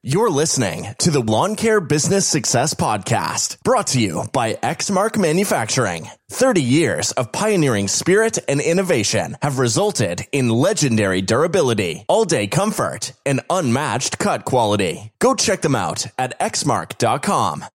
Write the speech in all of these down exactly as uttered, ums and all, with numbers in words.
You're listening to the Lawn Care Business Success Podcast, brought to you by Exmark Manufacturing. thirty years of pioneering spirit and innovation have resulted in legendary durability, all-day comfort, and unmatched cut quality. Go check them out at exmark dot com.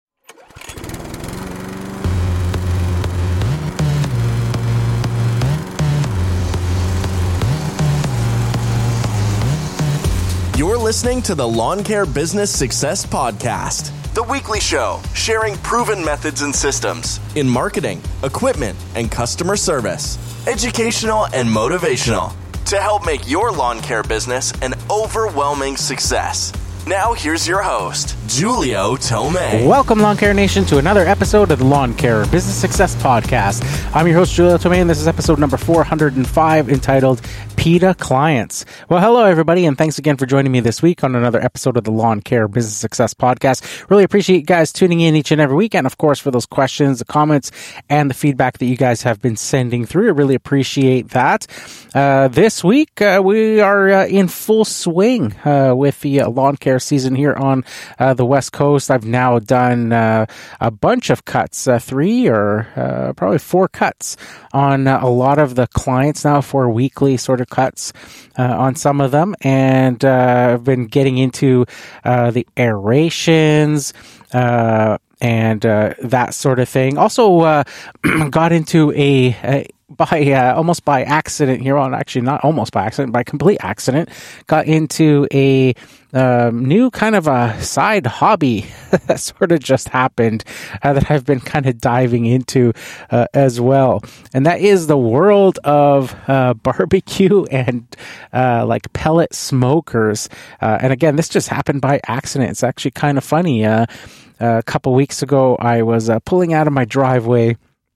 You're listening to the Lawn Care Business Success Podcast, the weekly show sharing proven methods and systems in marketing, equipment, and customer service, educational and motivational, to help make your lawn care business an overwhelming success. Now here's your host, Julio Tomei. Welcome, Lawn Care Nation, to another episode of the Lawn Care Business Success Podcast. I'm your host, Julio Tomei, and this is episode number four hundred five, entitled PETA Clients. Well, hello, everybody, and thanks again for joining me this week on another episode of the Lawn Care Business Success Podcast. Really appreciate you guys tuning in each and every week, and of course, for those questions, the comments, and the feedback that you guys have been sending through. I really appreciate that. Uh, this week, uh, we are uh, in full swing uh, with the uh, lawn care season here on uh, the West Coast. I've now done uh, a bunch of cuts, uh, three or uh, probably four cuts on uh, a lot of the clients now, for weekly sort of cuts uh, on some of them, and uh, I've been getting into uh, the aerations uh, and uh, that sort of thing. Also uh, got into a, a by uh, almost by accident here on actually not almost by accident by complete accident got into a um, new kind of a side hobby that sort of just happened uh, that I've been kind of diving into uh, as well, and that is the world of uh, barbecue and uh, like pellet smokers. Uh, and again, this just happened by accident. It's actually kind of funny. Uh, a couple weeks ago, I was uh, pulling out of my driveway,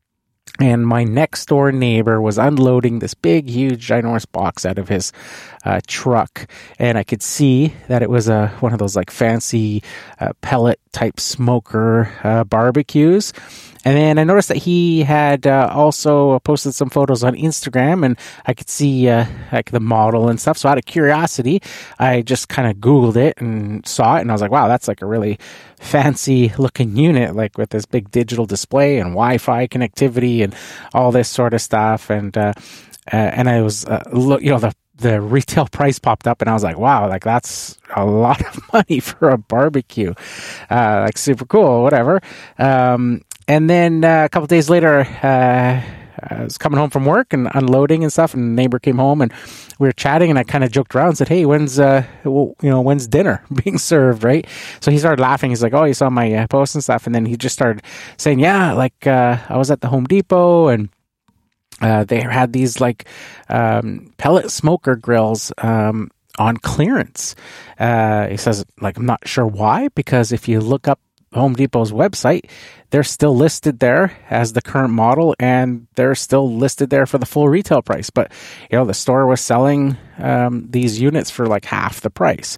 and my next door neighbor was unloading this big, huge, ginormous box out of his uh, truck. And I could see that it was a, one of those like fancy uh, pellet type smoker uh, barbecues. And then I noticed that he had uh, also posted some photos on Instagram, and I could see uh, like the model and stuff. So out of curiosity, I just kind of Googled it and saw it, and I was like, wow, that's like a really fancy looking unit, like with this big digital display and Wi-Fi connectivity and all this sort of stuff. And uh, uh, and I was, uh, look, you know, the the retail price popped up, and I was like, wow, like that's a lot of money for a barbecue. Uh, like super cool, whatever. Um, And then uh, a couple days later, uh, I was coming home from work and unloading and stuff, and a neighbor came home, and we were chatting, and I kind of joked around and said, hey, when's, uh, well, you know, when's dinner being served, right? So he started laughing. He's like, oh, you saw my uh, post and stuff. And then he just started saying, yeah, like uh, I was at the Home Depot, and uh, they had these like um, pellet smoker grills um, on clearance. Uh, he says, like, I'm not sure why, because if you look up Home Depot's website, they're still listed there as the current model, and they're still listed there for the full retail price. But, you know, the store was selling um, these units for like half the price.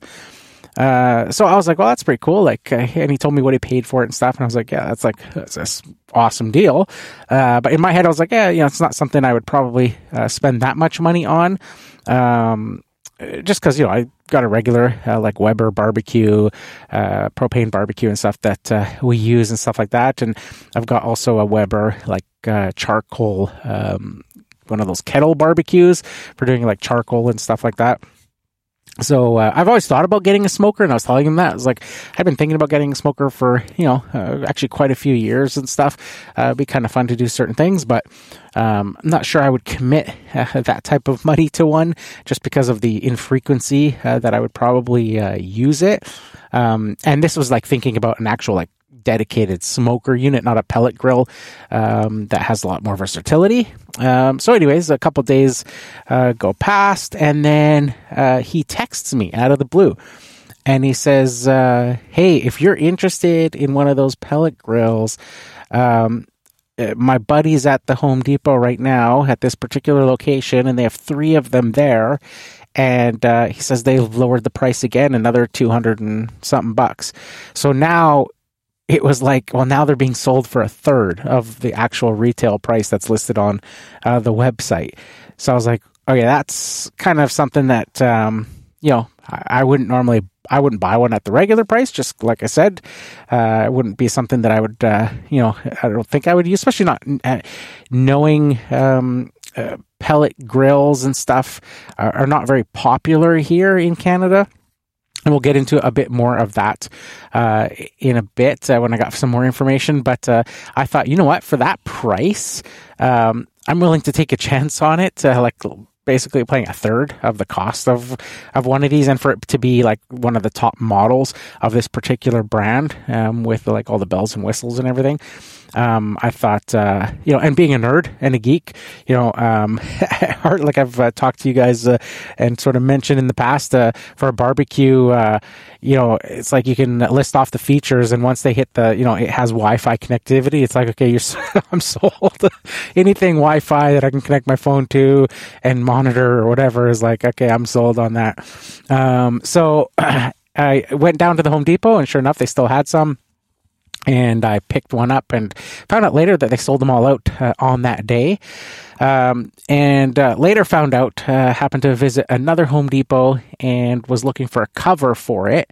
Uh, so I was like, well, that's pretty cool. Like, uh, and he told me what he paid for it and stuff. And I was like, yeah, that's like, that's an awesome deal. Uh, but in my head, I was like, yeah, you know, it's not something I would probably uh, spend that much money on. Um, just cause, you know, I got a regular, uh, like Weber barbecue, uh, propane barbecue and stuff that, uh, we use and stuff like that. And I've got also a Weber, like, uh, charcoal, um, one of those kettle barbecues for doing like charcoal and stuff like that. So uh, I've always thought about getting a smoker, and I was telling him that. I was like, I've been thinking about getting a smoker for, you know, uh, actually quite a few years and stuff. Uh, it'd be kind of fun to do certain things, but um, I'm not sure I would commit uh, that type of money to one, just because of the infrequency uh, that I would probably uh, use it. Um, and this was like thinking about an actual like dedicated smoker unit, not a pellet grill, um, that has a lot more versatility. Um, so anyways, a couple days uh, go past, and then uh, he texts me out of the blue, and he says, uh, hey, if you're interested in one of those pellet grills, um, my buddy's at the Home Depot right now at this particular location, and they have three of them there. And uh, he says they've lowered the price again, another two hundred and something bucks. So now it was like, well, now they're being sold for a third of the actual retail price that's listed on uh, the website. So I was like, okay, that's kind of something that, um, you know, I, I wouldn't normally, I wouldn't buy one at the regular price. Just like I said, uh, it wouldn't be something that I would, uh, you know, I don't think I would use, especially not uh, knowing um, uh, pellet grills and stuff are, are not very popular here in Canada. And we'll get into a bit more of that uh, in a bit uh, when I got some more information. But uh, I thought, you know what, for that price, um, I'm willing to take a chance on it, uh, like basically paying a third of the cost of, of one of these, and for it to be like one of the top models of this particular brand um, with like all the bells and whistles and everything. Um, I thought, uh, you know, and being a nerd and a geek, you know, um, like I've uh, talked to you guys uh, and sort of mentioned in the past, uh, for a barbecue, uh, you know, it's like you can list off the features, and once they hit the, you know, it has Wi-Fi connectivity. It's like, okay, you're, I'm sold. Anything Wi-Fi that I can connect my phone to and monitor or whatever is like, okay, I'm sold on that. Um, so I went down to the Home Depot, and sure enough, they still had some. And I picked one up and found out later that they sold them all out uh, on that day. Um, and uh, later found out, uh, happened to visit another Home Depot and was looking for a cover for it.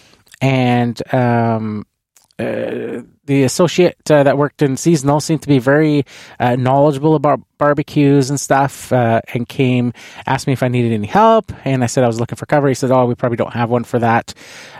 And um, uh, the associate uh, that worked in seasonal seemed to be very uh, knowledgeable about barbecues and stuff, uh, and came, asked me if I needed any help. And I said I was looking for cover. He said, oh, we probably don't have one for that.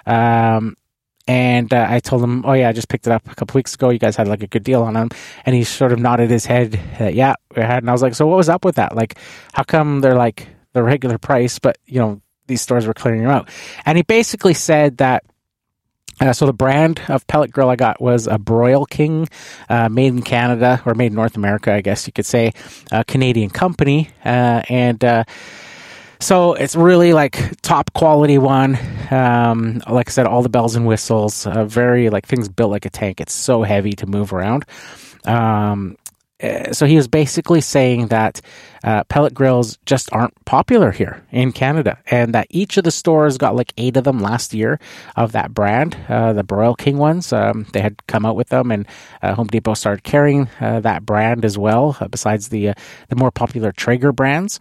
Um And uh, I told him, oh, yeah, I just picked it up a couple weeks ago. You guys had like a good deal on them. And he sort of nodded his head. Uh, yeah, we had. And I was like, so what was up with that? Like, how come they're like the regular price, but, you know, these stores were clearing them out? And he basically said that, uh, so the brand of pellet grill I got was a Broil King, uh, made in Canada, or made in North America, I guess you could say, a Canadian company. Uh, and, uh, So it's really like top quality one. Um, like I said, all the bells and whistles, uh, very like things built like a tank. It's so heavy to move around. Um, so he was basically saying that uh, pellet grills just aren't popular here in Canada, and that each of the stores got like eight of them last year of that brand, uh, the Broil King ones. Um, they had come out with them, and uh, Home Depot started carrying uh, that brand as well, uh, besides the uh, the more popular Traeger brands.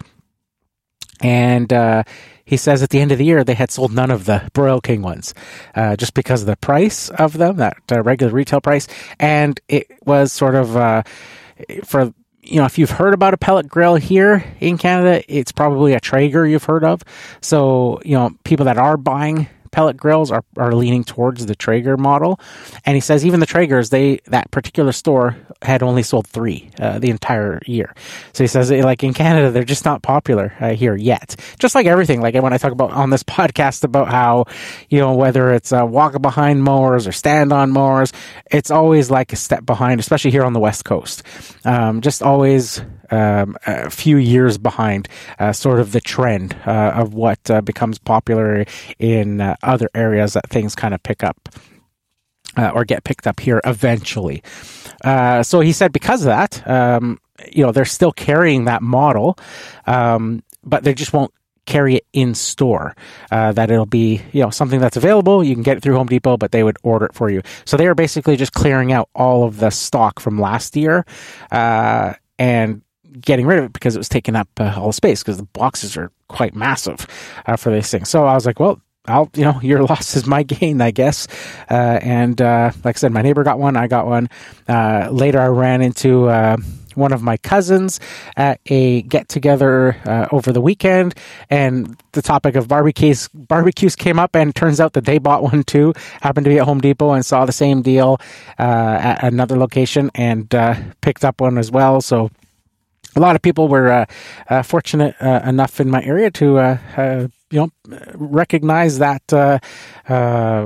And uh, he says at the end of the year, they had sold none of the Broil King ones, uh, just because of the price of them, that uh, regular retail price. And it was sort of, uh, for, you know, if you've heard about a pellet grill here in Canada, it's probably a Traeger you've heard of. So, you know, people that are buying pellet grills are, are leaning towards the Traeger model. And he says even the Traegers, they that particular store had only sold three uh, the entire year. So he says, like, in Canada, they're just not popular uh, here yet. Just like everything, like when I talk about on this podcast about how, you know, whether it's uh, walk-behind mowers or stand-on mowers, it's always like a step behind, especially here on the West Coast. Um, just always um, a few years behind uh, sort of the trend uh, of what uh, becomes popular in uh, other areas that things kind of pick up. Uh, or get picked up here eventually. Uh, so he said because of that, um, you know, they're still carrying that model, um, but they just won't carry it in store. Uh, that it'll be, you know, something that's available. You can get it through Home Depot, but they would order it for you. So they are basically just clearing out all of the stock from last year uh, and getting rid of it because it was taking up uh, all the space, because the boxes are quite massive uh, for this thing. So I was like, well, I'll, you know, your loss is my gain, I guess. Uh, and, uh, like I said, my neighbor got one, I got one. Uh, later I ran into, uh, one of my cousins at a get together, uh, over the weekend, and the topic of barbecues, barbecues came up, and turns out that they bought one too, happened to be at Home Depot and saw the same deal, uh, at another location, and, uh, picked up one as well. So a lot of people were, uh, uh fortunate, uh, enough in my area to, uh, uh you know, recognize that uh, uh,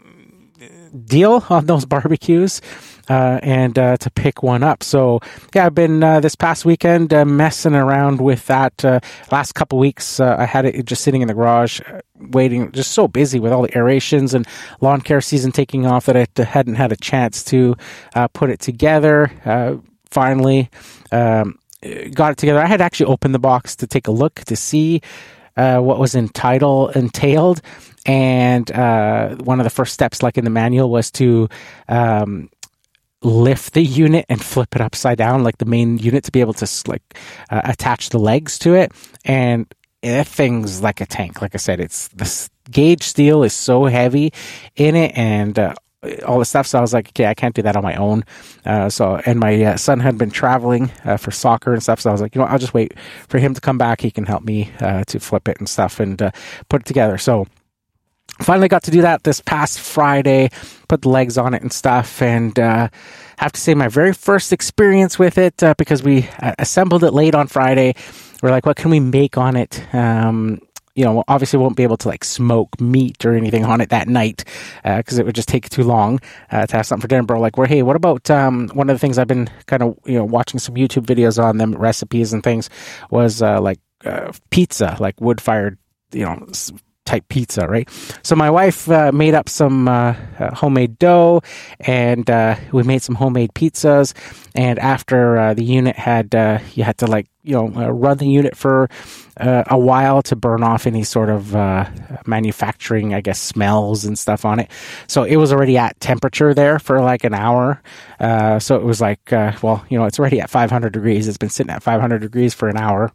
deal on those barbecues uh, and uh, to pick one up. So, yeah, I've been uh, this past weekend uh, messing around with that. Uh, last couple weeks, uh, I had it just sitting in the garage, uh, waiting, just so busy with all the aerations and lawn care season taking off that I hadn't had a chance to uh, put it together. Uh, finally, um, got it together. I had actually opened the box to take a look to see Uh, what was entitled entailed, and uh, one of the first steps, like in the manual, was to um, lift the unit and flip it upside down, like the main unit, to be able to like uh, attach the legs to it. And that thing's like a tank. Like I said, it's the gauge steel is so heavy in it, and uh, all the stuff. So I was like, okay, I can't do that on my own. Uh, so, and my uh, son had been traveling uh, for soccer and stuff. So I was like, you know, I'll just wait for him to come back. He can help me uh, to flip it and stuff and uh, put it together. So finally got to do that this past Friday, put the legs on it and stuff. And uh, have to say my very first experience with it, uh, because we uh, assembled it late on Friday. We're like, what can we make on it? Um, You know, obviously won't be able to like smoke meat or anything on it that night because uh, it would just take too long uh, to have something for dinner. But we're like, well, hey, what about um, one of the things I've been kind of, you know, watching some YouTube videos on them, recipes and things, was uh, like uh, pizza, like wood-fired, you know, type pizza, right? So my wife uh, made up some uh, uh, homemade dough, and uh, we made some homemade pizzas. And after uh, the unit had, uh, you had to like, you know, uh, run the unit for uh, a while to burn off any sort of uh, manufacturing, I guess, smells and stuff on it. So it was already at temperature there for like an hour. Uh, so it was like, uh, well, you know, it's already at five hundred degrees. It's been sitting at five hundred degrees for an hour.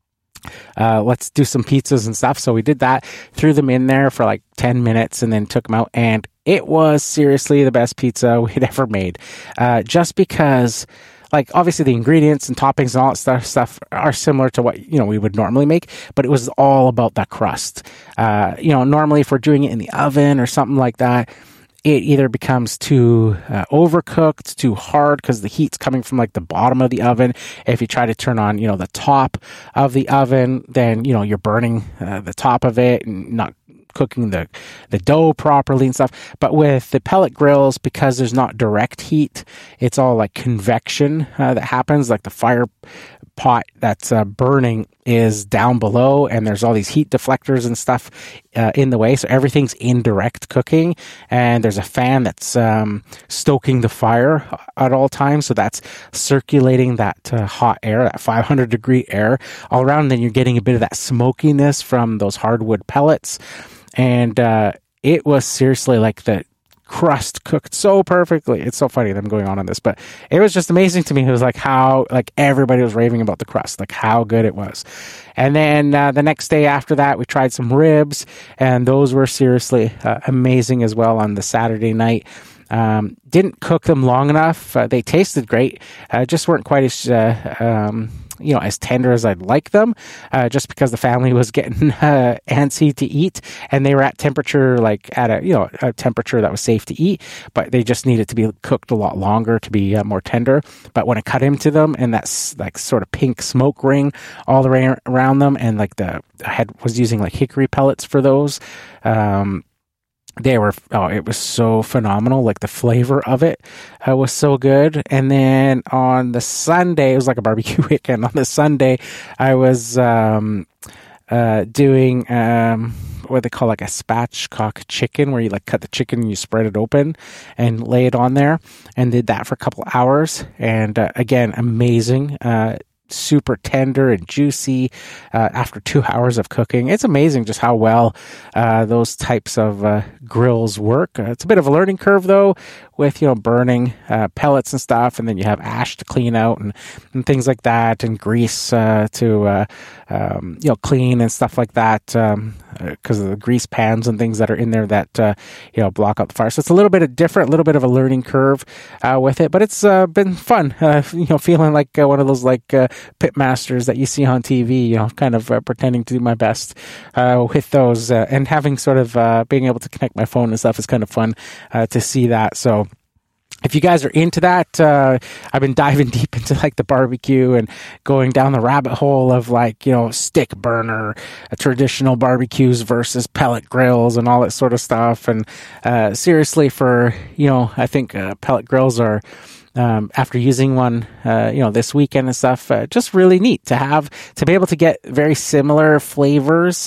Uh, let's do some pizzas and stuff. So we did that, threw them in there for like ten minutes and then took them out. And it was seriously the best pizza we'd ever made. Uh, just because, like, obviously the ingredients and toppings and all that stuff, stuff are similar to what, you know, we would normally make, but it was all about that crust. Uh, you know, normally if we're doing it in the oven or something like that, it either becomes too uh, overcooked, too hard because the heat's coming from like the bottom of the oven. If you try to turn on, you know, the top of the oven, then, you know, you're burning uh, the top of it and not cooking the, the dough properly and stuff. But with the pellet grills, because there's not direct heat, it's all like convection uh, that happens, like the fire pot that's uh, burning is down below, and there's all these heat deflectors and stuff uh, in the way, so everything's indirect cooking, and there's a fan that's um, stoking the fire at all times, so that's circulating that uh, hot air, that five hundred degree air all around, and then you're getting a bit of that smokiness from those hardwood pellets. And uh, it was seriously like the crust cooked so perfectly. It's so funny that I'm going on on this, but it was just amazing to me. It was like how, like everybody was raving about the crust, like how good it was. And then uh, the next day after that, we tried some ribs, and those were seriously uh, amazing as well on the Saturday night. Um, didn't cook them long enough. Uh, they tasted great, uh, just weren't quite as uh, um, you know, as tender as I'd like them, uh, just because the family was getting uh, antsy to eat, and they were at temperature, like at a, you know, a temperature that was safe to eat, but they just needed to be cooked a lot longer to be uh, more tender. But when I cut into them, and that's like sort of pink smoke ring all around them, and like the I had was using like hickory pellets for those, um, they were, oh, it was so phenomenal. Like the flavor of it uh, was so good. And then on the Sunday, it was like a barbecue weekend. On the Sunday, I was um, uh, doing um, what they call like a spatchcock chicken, where you like cut the chicken and you spread it open and lay it on there, and did that for a couple hours. And uh, again, amazing. Uh, super tender and juicy uh, after two hours of cooking. It's amazing just how well uh, those types of uh, grills work. Uh, it's a bit of a learning curve though, with, you know, burning uh, pellets and stuff, and then you have ash to clean out and, and things like that, and grease uh, to uh, um, you know, clean and stuff like that, um, because of the grease pans and things that are in there that uh, you know, block out the fire. So it's a little bit of different, a little bit of a learning curve uh, with it, but it's uh, been fun. Uh, you know, feeling like uh, one of those like uh, pit masters that you see on T V. You know, kind of uh, pretending to do my best uh, with those, uh, and having sort of uh, being able to connect my phone and stuff is kind of fun uh, to see that. So if you guys are into that, uh, I've been diving deep into like the barbecue and going down the rabbit hole of like, you know, stick burner, uh, traditional barbecues versus pellet grills and all that sort of stuff. And uh, seriously, for, you know, I think uh, pellet grills are, Um, after using one, uh, you know, this weekend and stuff, uh, just really neat to have, to be able to get very similar flavors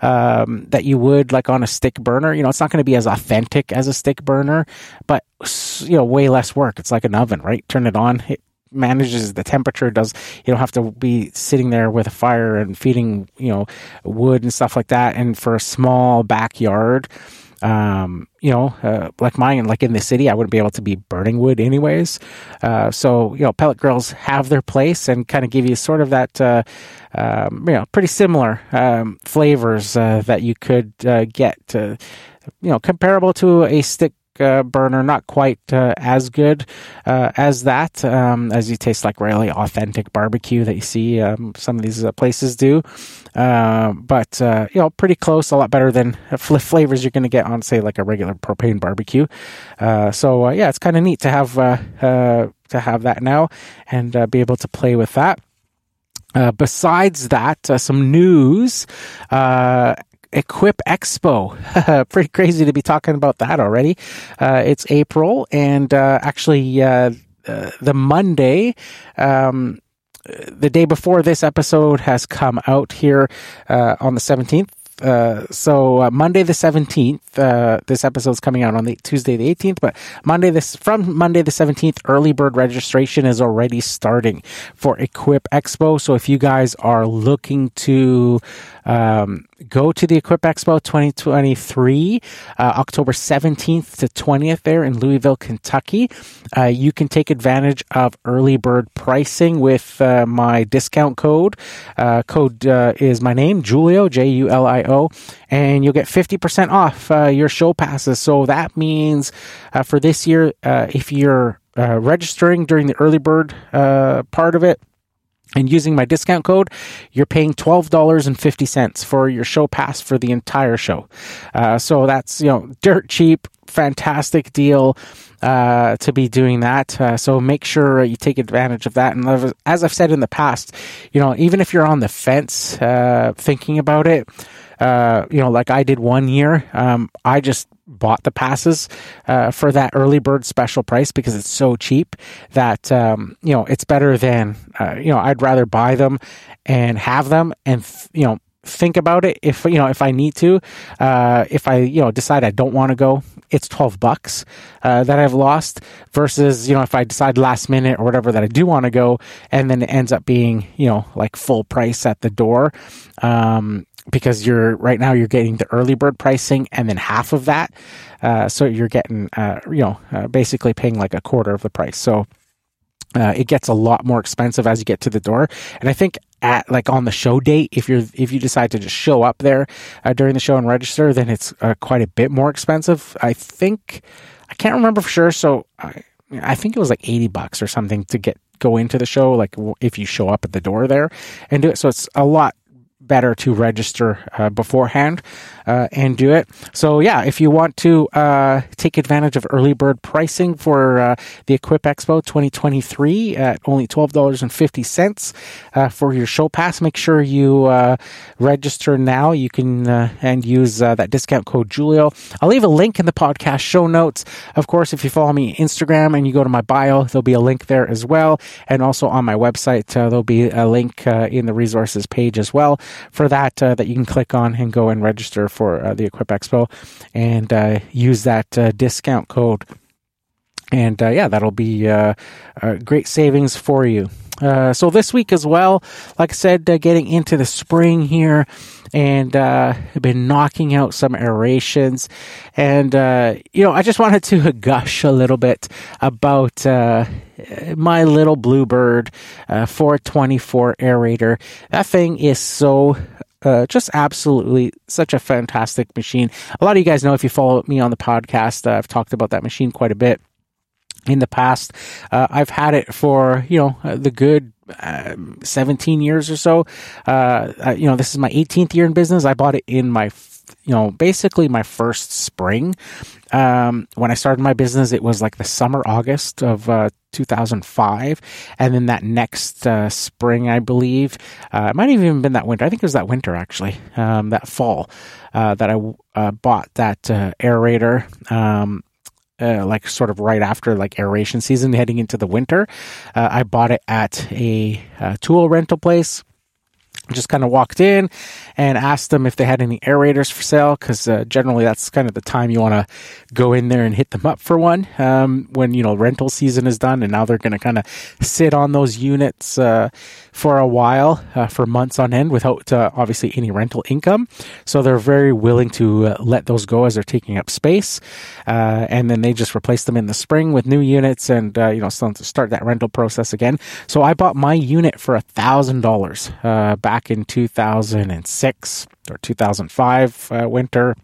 um, that you would like on a stick burner. You know, it's not going to be as authentic as a stick burner, but, you know, way less work. It's like an oven, right? Turn it on, it manages the temperature, does, you don't have to be sitting there with a fire and feeding, you know, wood and stuff like that. And for a small backyard, Um, you know, uh, like mine, like in the city, I wouldn't be able to be burning wood anyways. Uh, so, you know, pellet grills have their place and kind of give you sort of that, uh, um, you know, pretty similar um, flavors uh, that you could uh, get, uh, you know, comparable to a stick Uh, burner, not quite uh, as good uh, as that, um, as you taste like really authentic barbecue that you see um, some of these uh, places do. Uh, but, uh, you know, pretty close, a lot better than fl- flavors you're going to get on, say, like a regular propane barbecue. Uh, so, uh, yeah, it's kind of neat to have, uh, uh, to have that now and uh, be able to play with that. Uh, besides that, uh, some news, uh, Equip Expo. Pretty crazy to be talking about that already. Uh, it's April, and uh, actually uh, uh, the Monday, um, the day before this episode has come out here uh, on the seventeenth. Uh, so uh, Monday the seventeenth, uh, this episode's coming out on the Tuesday the eighteenth, but Monday this, from Monday the seventeenth, early bird registration is already starting for Equip Expo. So if you guys are looking to, um, go to the Equip Expo twenty twenty-three, uh, October seventeenth to twentieth there in Louisville, Kentucky, uh, you can take advantage of early bird pricing with, uh, my discount code. Uh, code, uh, is my name, Julio, J U L I O, and you'll get fifty percent off, uh, your show passes. So that means, uh, for this year, uh, if you're, uh, registering during the early bird, uh, part of it, and using my discount code, you're paying twelve dollars and fifty cents for your show pass for the entire show. Uh, so that's, you know, dirt cheap, fantastic deal uh, to be doing that. Uh, so make sure you take advantage of that. And as I've said in the past, you know, even if you're on the fence uh, thinking about it, uh, you know, like I did one year, um, I just bought the passes uh, for that early bird special price because it's so cheap that, um, you know, it's better than, uh, you know, I'd rather buy them and have them and, th- you know, think about it. If, you know, if I need to, uh, if I, you know, decide I don't want to go, it's twelve bucks uh, that I've lost versus, you know, if I decide last minute or whatever that I do want to go and then it ends up being, you know, like full price at the door. Um, because you're right now you're getting the early bird pricing and then half of that. Uh, so you're getting, uh, you know, uh, basically paying like a quarter of the price. So uh, it gets a lot more expensive as you get to the door. And I think at like on the show date, if you're, if you decide to just show up there uh, during the show and register, then it's uh, quite a bit more expensive. I think, I can't remember for sure. So I, I think it was like eighty bucks or something to get, go into the show. Like if you show up at the door there and do it. So it's a lot better to register uh, beforehand uh, and do it. So yeah, if you want to uh, take advantage of early bird pricing for uh, the Equip Expo twenty twenty-three at only twelve dollars and fifty cents uh, for your show pass, make sure you uh, register now. You can uh, and use uh, that discount code Julio. I'll leave a link in the podcast show notes. Of course, if you follow me on Instagram and you go to my bio, there'll be a link there as well. And also on my website, uh, there'll be a link uh, in the resources page as well for that, uh, that you can click on and go and register for uh, the Equip Expo and uh, use that uh, discount code. And uh, yeah, that'll be uh, uh, great savings for you. Uh, so this week as well, like I said, uh, getting into the spring here, and uh, I've been knocking out some aerations, and uh, you know, I just wanted to gush a little bit about uh, my little Bluebird uh, four twenty-four aerator. That thing is so. Uh, just absolutely such a fantastic machine. A lot of you guys know, if you follow me on the podcast, uh, I've talked about that machine quite a bit in the past. Uh, I've had it for, you know, uh, the good uh, seventeen years or so. Uh, uh, you know, this is my eighteenth year in business. I bought it in my, you know, basically my first spring. Um, when I started my business, it was like the summer, August of uh, two thousand five. And then that next uh, spring, I believe, uh, it might have even been that winter. I think it was that winter, actually, um, that fall, uh, that I uh, bought that uh, aerator. Um, Uh, like sort of right after like aeration season heading into the winter. Uh, I bought it at a uh, tool rental place. Just kind of walked in and asked them if they had any aerators for sale, because uh, generally that's kind of the time you want to go in there and hit them up for one um, when, you know, rental season is done, and now they're going to kind of sit on those units uh, for a while, uh, for months on end without uh, obviously any rental income. So they're very willing to uh, let those go as they're taking up space, uh, and then they just replace them in the spring with new units and, uh, you know, start that rental process again. So I bought my unit for a thousand dollars uh, back back in two thousand six or two thousand five uh, winter.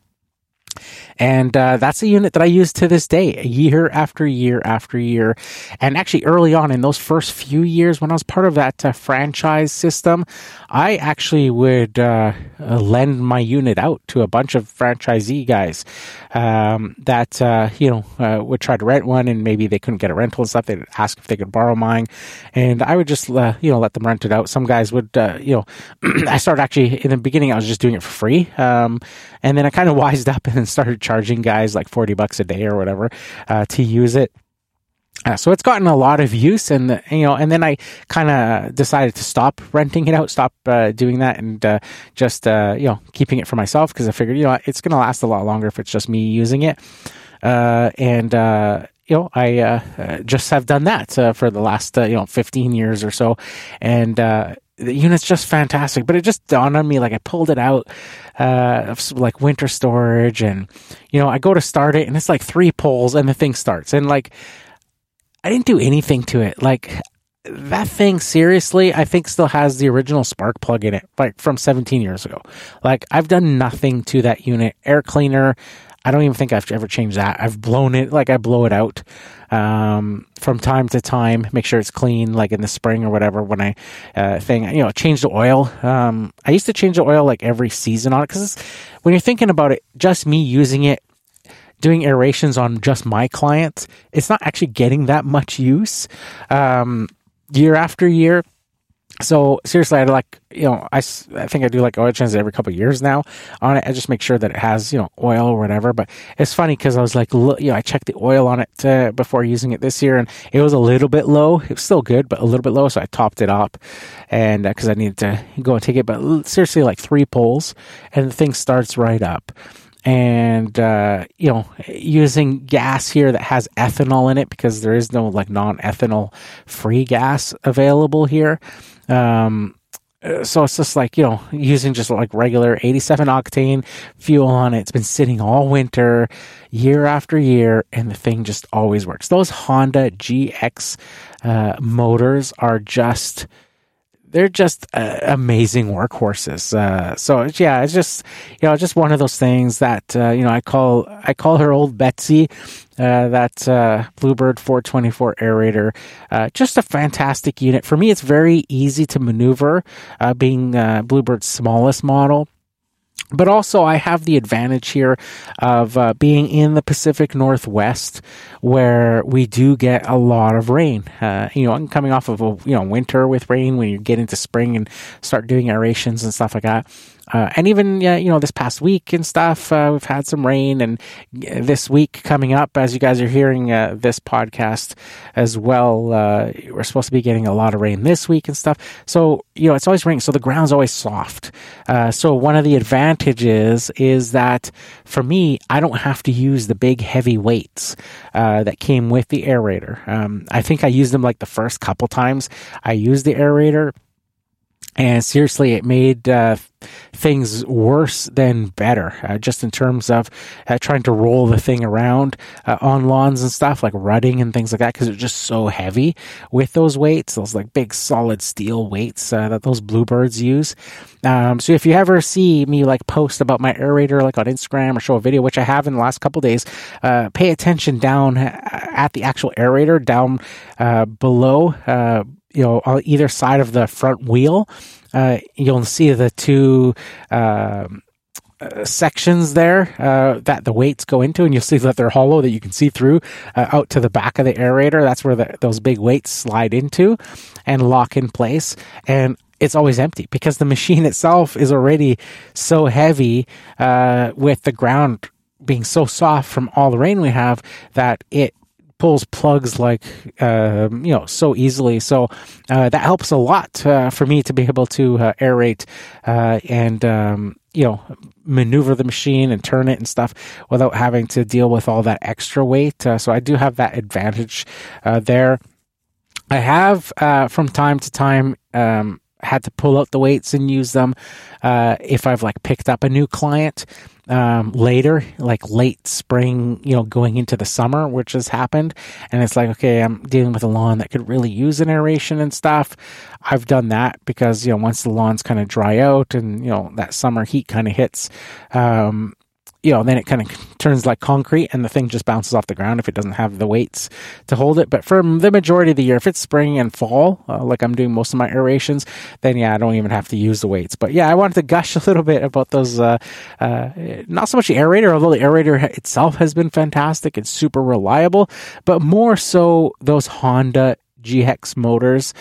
And uh, that's a unit that I use to this day, year after year after year. And actually early on in those first few years when I was part of that uh, franchise system, I actually would uh, uh, lend my unit out to a bunch of franchisee guys um, that, uh, you know, uh, would try to rent one, and maybe they couldn't get a rental and stuff. They'd ask if they could borrow mine. And I would just, uh, you know, let them rent it out. Some guys would, uh, you know, I started actually, in the beginning, I was just doing it for free. Um, and then I kind of wised up and started charging guys like forty bucks a day or whatever uh, to use it. Uh, so it's gotten a lot of use, and the, you know, and then I kind of decided to stop renting it out, stop uh, doing that, and uh, just uh, you know, keeping it for myself, because I figured, you know, it's going to last a lot longer if it's just me using it. Uh, and uh, you know, I uh, just have done that uh, for the last uh, you know fifteen years or so, and uh, the unit's just fantastic. But it just dawned on me, like I pulled it out uh, of like winter storage, and you know, I go to start it, and it's like three pulls, and the thing starts, and like I didn't do anything to it. Like that thing, seriously, I think still has the original spark plug in it, like from seventeen years ago. Like I've done nothing to that unit. Air cleaner, I don't even think I've ever changed that. I've blown it, like I blow it out um, from time to time, make sure it's clean, like in the spring or whatever, when I uh, thing, you know, change the oil. Um, I used to change the oil like every season on it, because when you're thinking about it, just me using it, doing aerations on just my clients, it's not actually getting that much use um, year after year. So seriously, I like, you know, I, I think I do like oil changes every couple of years now on it. I just make sure that it has, you know, oil or whatever. But it's funny because I was like, look, you know, I checked the oil on it uh, before using it this year, and it was a little bit low. It was still good, but a little bit low. So I topped it up, and because uh, I needed to go and take it. But seriously, like three pulls, and the thing starts right up. And, uh, you know, using gas here that has ethanol in it, because there is no like non-ethanol free gas available here. Um, so it's just like, you know, using just like regular eighty-seven octane fuel on it. It's been sitting all winter, year after year, and the thing just always works. Those Honda G X, uh, motors are just, they're just uh, amazing workhorses. Uh, so yeah, it's just, you know, just one of those things that, uh, you know, I call, I call her old Betsy, uh, that, uh, Bluebird four twenty-four aerator, uh, just a fantastic unit. For me, it's very easy to maneuver, uh, being, uh, Bluebird's smallest model. But also, I have the advantage here of uh, being in the Pacific Northwest, where we do get a lot of rain. Uh, you know, and coming off of a you know winter with rain, when you get into spring and start doing aerations and stuff like that. Uh, and even, uh, you know, this past week and stuff, uh, we've had some rain, and this week coming up, as you guys are hearing uh, this podcast as well, uh, we're supposed to be getting a lot of rain this week and stuff. So, you know, it's always raining, so the ground's always soft. Uh, so one of the advantages is that for me, I don't have to use the big heavy weights uh, that came with the aerator. Um, I think I used them like the first couple times I used the aerator. And seriously, it made uh, things worse than better, uh, just in terms of uh, trying to roll the thing around uh, on lawns and stuff, like rutting and things like that, because it's just so heavy with those weights, those like big solid steel weights uh, that those Bluebirds use. Um, so if you ever see me like post about my aerator, like on Instagram, or show a video, which I have in the last couple days, uh, pay attention down at the actual aerator, down uh, below, uh, you know, on either side of the front wheel. Uh, you'll see the two uh, uh, sections there uh, that the weights go into, and you'll see that they're hollow, that you can see through uh, out to the back of the aerator. That's where the, those big weights slide into and lock in place. And it's always empty, because the machine itself is already so heavy uh, with the ground being so soft from all the rain we have, that it pulls plugs like, uh, you know, so easily. So uh, that helps a lot uh, for me to be able to uh, aerate uh, and, um, you know, maneuver the machine and turn it and stuff without having to deal with all that extra weight. Uh, so I do have that advantage uh, there. I have, uh, from time to time, um, had to pull out the weights and use them uh, if I've like picked up a new client um, later, like late spring, you know, going into the summer, which has happened. And it's like, okay, I'm dealing with a lawn that could really use an aeration and stuff. I've done that because, you know, once the lawns kind of dry out and, you know, that summer heat kind of hits, um, you know, then it kind of turns like concrete and the thing just bounces off the ground if it doesn't have the weights to hold it. But for the majority of the year, if it's spring and fall, uh, like I'm doing most of my aerations, then yeah, I don't even have to use the weights. But yeah, I wanted to gush a little bit about those, uh, uh, not so much the aerator, although the aerator itself has been fantastic. It's super reliable, but more so those Honda G Hex motors.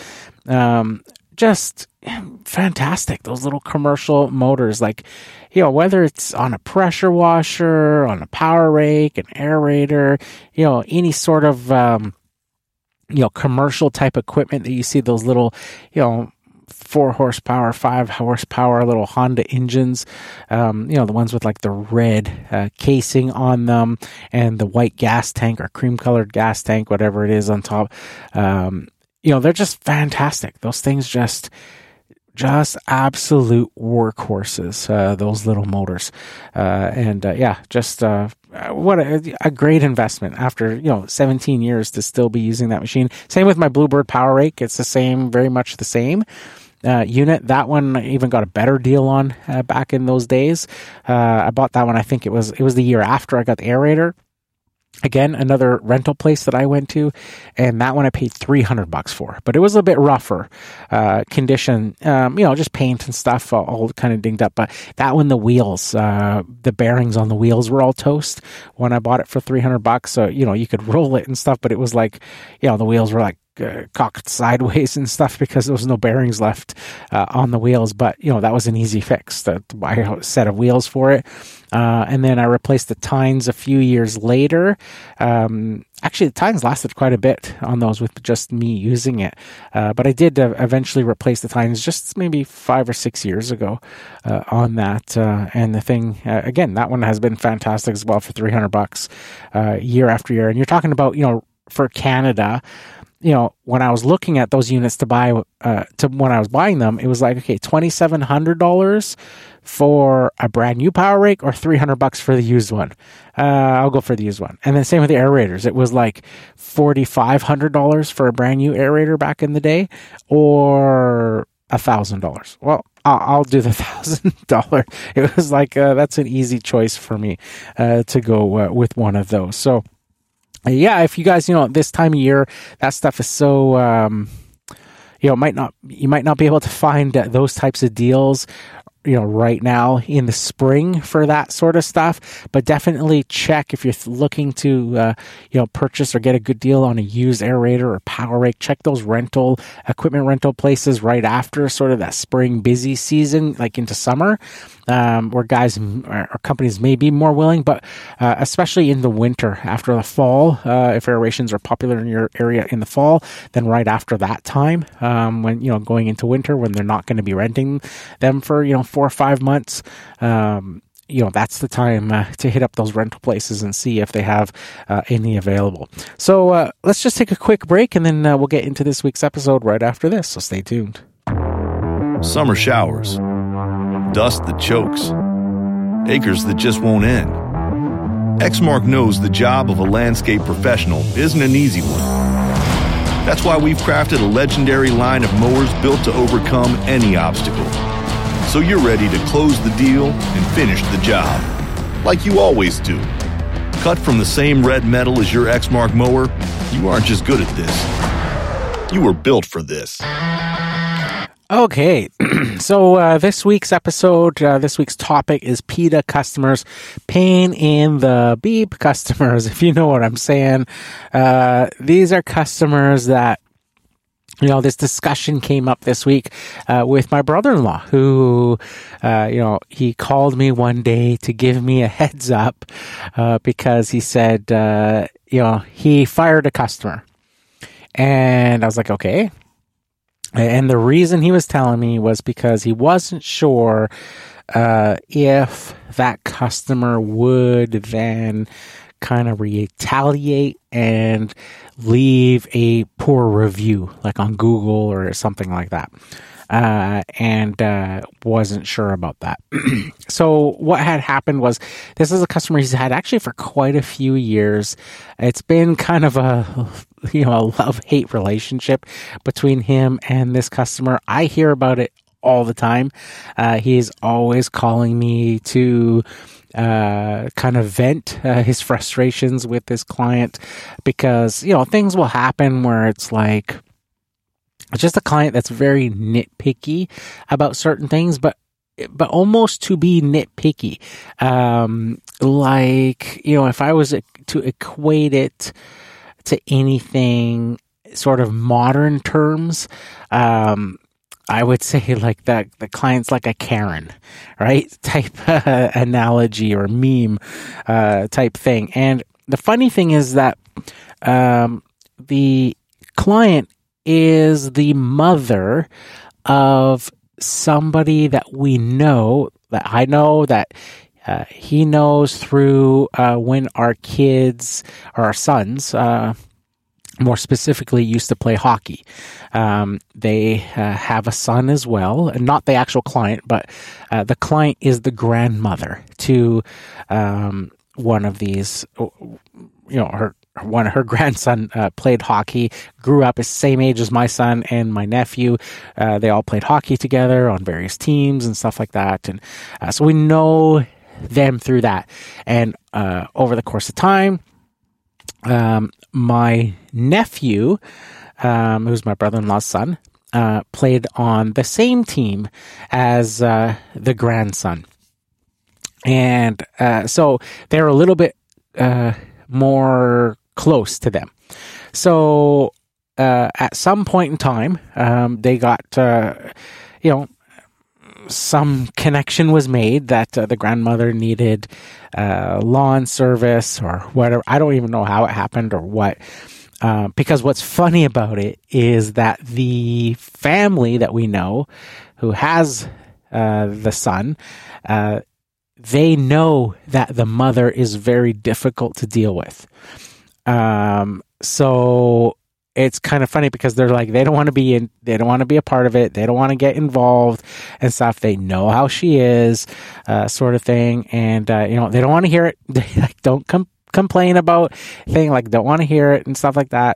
Um, just fantastic. Those little commercial motors, like, you know, whether it's on a pressure washer, on a power rake, an aerator, you know, any sort of, um, you know, commercial type equipment that you see those little, you know, four horsepower, five horsepower little Honda engines, um, you know, the ones with like the red uh, casing on them and the white gas tank or cream colored gas tank, whatever it is on top. Um, you know, they're just fantastic. Those things just, just absolute workhorses, uh, those little motors. Uh, and, uh, yeah, just, uh, what a, a great investment after, you know, seventeen years to still be using that machine. Same with my Bluebird power rake. It's the same, very much the same. Uh, unit. That one I even got a better deal on, uh, back in those days. Uh, I bought that one. I think it was, it was the year after I got the aerator. Again, another rental place that I went to, and that one I paid three hundred bucks for, but it was a bit rougher, uh, condition, um, you know, just paint and stuff, all, all kind of dinged up. But that one, the wheels, uh, the bearings on the wheels were all toast when I bought it for three hundred bucks. So, you know, you could roll it and stuff, but it was like, you know, the wheels were like, Uh, cocked sideways and stuff because there was no bearings left uh, on the wheels. But, you know, that was an easy fix to, to buy a set of wheels for it. Uh, and then I replaced the tines a few years later. Um, actually, the tines lasted quite a bit on those with just me using it. Uh, but I did uh, eventually replace the tines just maybe five or six years ago uh, on that. Uh, and the thing, uh, again, that one has been fantastic as well for three hundred bucks uh, year after year. And you're talking about, you know, for Canada, you know, when I was looking at those units to buy, uh, to when I was buying them, it was like, okay, twenty-seven hundred dollars for a brand new power rake or three hundred bucks for the used one. Uh, I'll go for the used one. And then same with the aerators. It was like forty-five hundred dollars for a brand new aerator back in the day or a thousand dollars. Well, I'll, I'll do the thousand dollar. It was like, uh, that's an easy choice for me, uh, to go uh, with one of those. So, yeah, if you guys, you know, this time of year, that stuff is so, um, you know, might not, you might not be able to find uh, those types of deals, you know, right now in the spring for that sort of stuff, but definitely check if you're looking to, uh, you know, purchase or get a good deal on a used aerator or power rake. Check those rental equipment rental places right after sort of that spring busy season, like into summer, um, where guys or companies may be more willing, but uh, especially in the winter after the fall, uh, if aerations are popular in your area in the fall, then right after that time, um, when, you know, going into winter when they're not going to be renting them for, you know, four or five months, um, you know, that's the time uh, to hit up those rental places and see if they have uh, any available. So uh, let's just take a quick break and then uh, we'll get into this week's episode right after this. So stay tuned. Summer showers, dust that chokes, acres that just won't end. Exmark knows the job of a landscape professional isn't an easy one. That's why we've crafted a legendary line of mowers built to overcome any obstacle. So you're ready to close the deal and finish the job, like you always do. Cut from the same red metal as your Exmark mower, you aren't just good at this. You were built for this. Okay, so uh, this week's episode, uh, this week's topic is PETA customers, pain in the beep customers, if you know what I'm saying. Uh, these are customers that you know, this discussion came up this week uh, with my brother-in-law, who, uh, you know, he called me one day to give me a heads up uh, because he said, uh, you know, he fired a customer. And I was like, okay. And the reason he was telling me was because he wasn't sure uh, if that customer would then kind of retaliate and leave a poor review, like on Google or something like that. Uh, and uh, wasn't sure about that. So what had happened was, this is a customer he's had actually for quite a few years. It's been kind of a, you know, a love-hate relationship between him and this customer. I hear about it all the time. Uh, he's always calling me to uh, kind of vent uh, his frustrations with this client because, you know, things will happen where it's like, it's just a client that's very nitpicky about certain things, but but almost to be nitpicky. Um, like, you know, if I was to equate it to anything sort of modern terms, um, I would say like that the client's like a Karen, right? Type uh, analogy or meme uh, type thing. And the funny thing is that um, the client is the mother of somebody that we know, that I know, that uh, he knows through uh, when our kids, or our sons, uh, more specifically, used to play hockey. Um, they uh, have a son as well, and not the actual client, but uh, the client is the grandmother to um, one of these, you know, her One her grandson uh, played hockey, grew up the same age as my son and my nephew. Uh, they all played hockey together on various teams and stuff like that. And uh, so we know them through that. And uh, over the course of time, um, my nephew, um, who's my brother-in-law's son, uh, played on the same team as uh, the grandson. And uh, so they're a little bit uh, more close to them. So uh, at some point in time, um, they got, uh, you know, some connection was made that uh, the grandmother needed uh, lawn service or whatever. I don't even know how it happened or what. Uh, because what's funny about it is that the family that we know who has uh, the son, uh, they know that the mother is very difficult to deal with. Um, so it's kind of funny because they're like, they don't want to be in, they don't want to be a part of it. They don't want to get involved and stuff. They know how she is, uh, sort of thing. And, uh, you know, they don't want to hear it. They like, don't com- complain about thing, like don't want to hear it and stuff like that.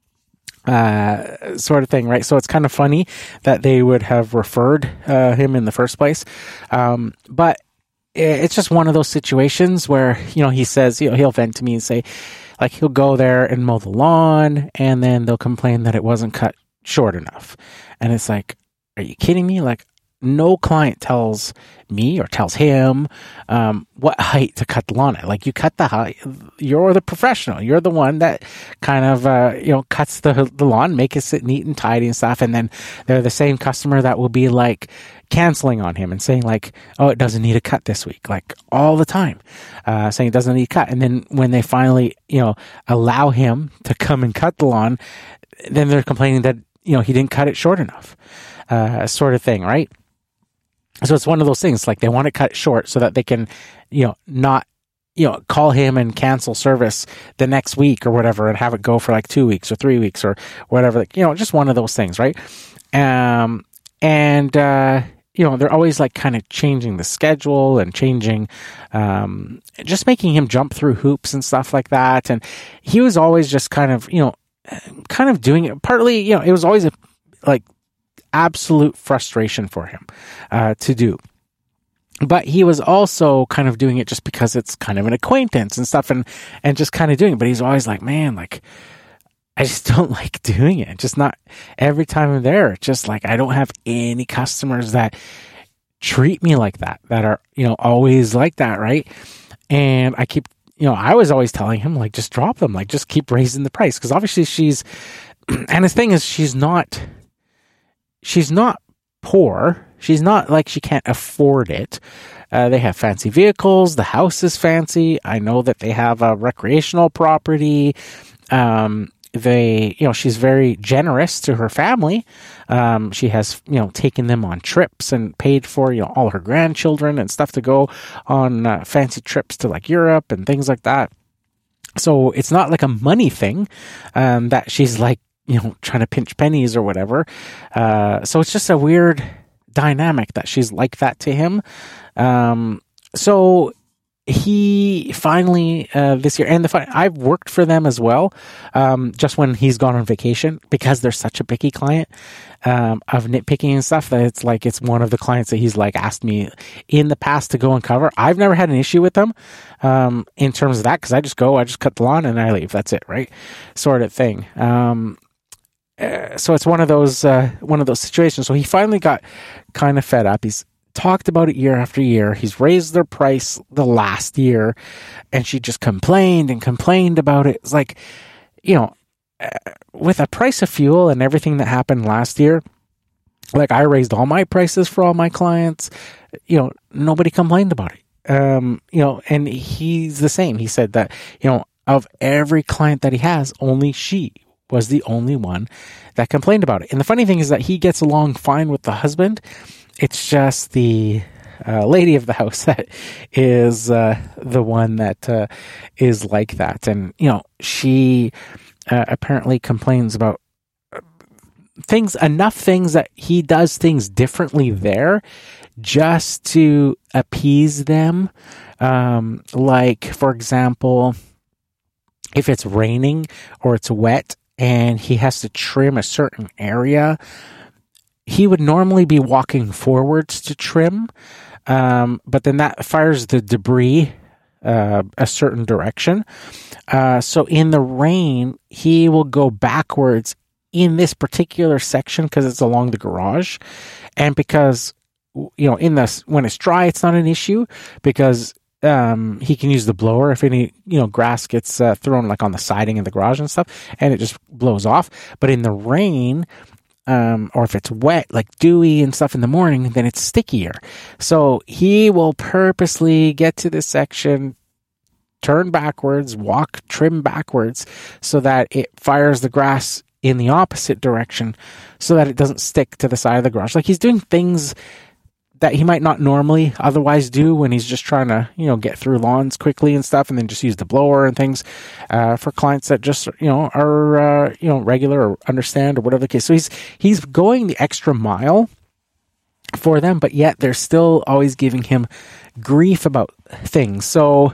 Uh, sort of thing, right? So it's kind of funny that they would have referred, uh, him in the first place. Um, but it's just one of those situations where, you know, he says, you know, he'll vent to me and say, like, he'll go there and mow the lawn, and then they'll complain that it wasn't cut short enough. And it's like, are you kidding me? Like, no client tells me or tells him um, what height to cut the lawn at. Like, you cut the height. You're the professional. You're the one that kind of, uh, you know, cuts the, the lawn, make it sit neat and tidy and stuff. And then they're the same customer that will be like, canceling on him and saying like, oh, it doesn't need a cut this week, like all the time, uh, saying it doesn't need a cut. And then when they finally, you know, allow him to come and cut the lawn, then they're complaining that, you know, he didn't cut it short enough, uh, sort of thing, right? So it's one of those things, like they want to cut short so that they can, you know, not, you know, call him and cancel service the next week or whatever and have it go for like two weeks or three weeks or whatever, like, you know, just one of those things, right? Um, and, uh, you know, they're always like kind of changing the schedule and changing, um, just making him jump through hoops and stuff like that. And he was always just kind of, you know, kind of doing it partly, you know, it was always a like absolute frustration for him, uh, to do. But he was also kind of doing it just because it's kind of an acquaintance and stuff and, and just kind of doing it. But he's always like, man, like, I just don't like doing it. Just not every time I'm there. It's just like, I don't have any customers that treat me like that, that are, you know, always like that. Right. And I keep, you know, I was always telling him like, just drop them, like just keep raising the price. Cause obviously she's and the thing is, she's not, she's not poor. She's not like she can't afford it. Uh, they have fancy vehicles. The house is fancy. I know that they have a recreational property. Um, they, you know, she's very generous to her family. Um, she has, you know, taken them on trips and paid for, you know, all her grandchildren and stuff to go on uh, fancy trips to like Europe and things like that. So it's not like a money thing, um, that she's like, you know, trying to pinch pennies or whatever. Uh, so it's just a weird dynamic that she's like that to him. Um, so he finally, uh, this year, and the fi- I've worked for them as well, um, just when he's gone on vacation, because they're such a picky client, um, of nitpicking and stuff, that it's like, it's one of the clients that he's like asked me in the past to go and cover. I've never had an issue with them, um, in terms of that, because I just go, I just cut the lawn and I leave. That's it, right? Sort of thing. Um, uh, so it's one of those, uh, one of those situations. So he finally got kind of fed up. He's talked about it year after year. He's raised their price the last year, and she just complained and complained about it. It's like, you know, uh, with the price of fuel and everything that happened last year, like I raised all my prices for all my clients, you know, nobody complained about it. Um, you know, and he's the same. He said that, you know, of every client that he has, only she was the only one that complained about it. And the funny thing is that he gets along fine with the husband. It's just the uh, lady of the house that is uh, the one that uh, is like that. And, you know, she uh, apparently complains about things, enough things that he does things differently there just to appease them. Um, like, for example, if it's raining or it's wet and he has to trim a certain area, he would normally be walking forwards to trim, um, but then that fires the debris uh, a certain direction. Uh, so in the rain, he will go backwards in this particular section because it's along the garage, and because, you know, in this, when it's dry, it's not an issue because um, he can use the blower if any, you know, grass gets uh, thrown like on the siding of the garage and stuff, and it just blows off. But in the rain, Um, or if it's wet, like dewy and stuff in the morning, then it's stickier. So he will purposely get to this section, turn backwards, walk, trim backwards, so that it fires the grass in the opposite direction, so that it doesn't stick to the side of the garage. Like, he's doing things that he might not normally otherwise do when he's just trying to, you know, get through lawns quickly and stuff, and then just use the blower and things, uh, for clients that just, you know, are, uh, you know, regular or understand or whatever the case. So he's, he's going the extra mile for them, but yet they're still always giving him grief about things. So,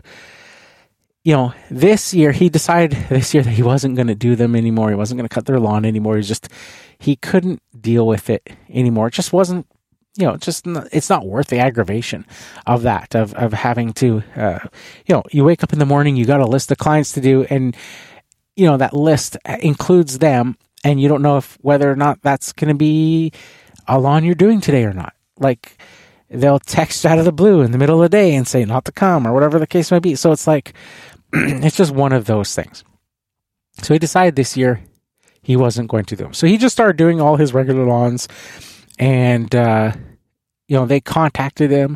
you know, this year, he decided this year that he wasn't going to do them anymore. He wasn't going to cut their lawn anymore. He's just, he couldn't deal with it anymore. It just wasn't, you know, just, it's not worth the aggravation of that, of, of having to, uh, you know, you wake up in the morning, you got a list of clients to do, and, you know, that list includes them, and you don't know if whether or not that's going to be a lawn you're doing today or not. Like, they'll text out of the blue in the middle of the day and say not to come, or whatever the case may be. So it's like, it's just one of those things. So he decided this year he wasn't going to do them. So he just started doing all his regular lawns. And, uh, you know, they contacted him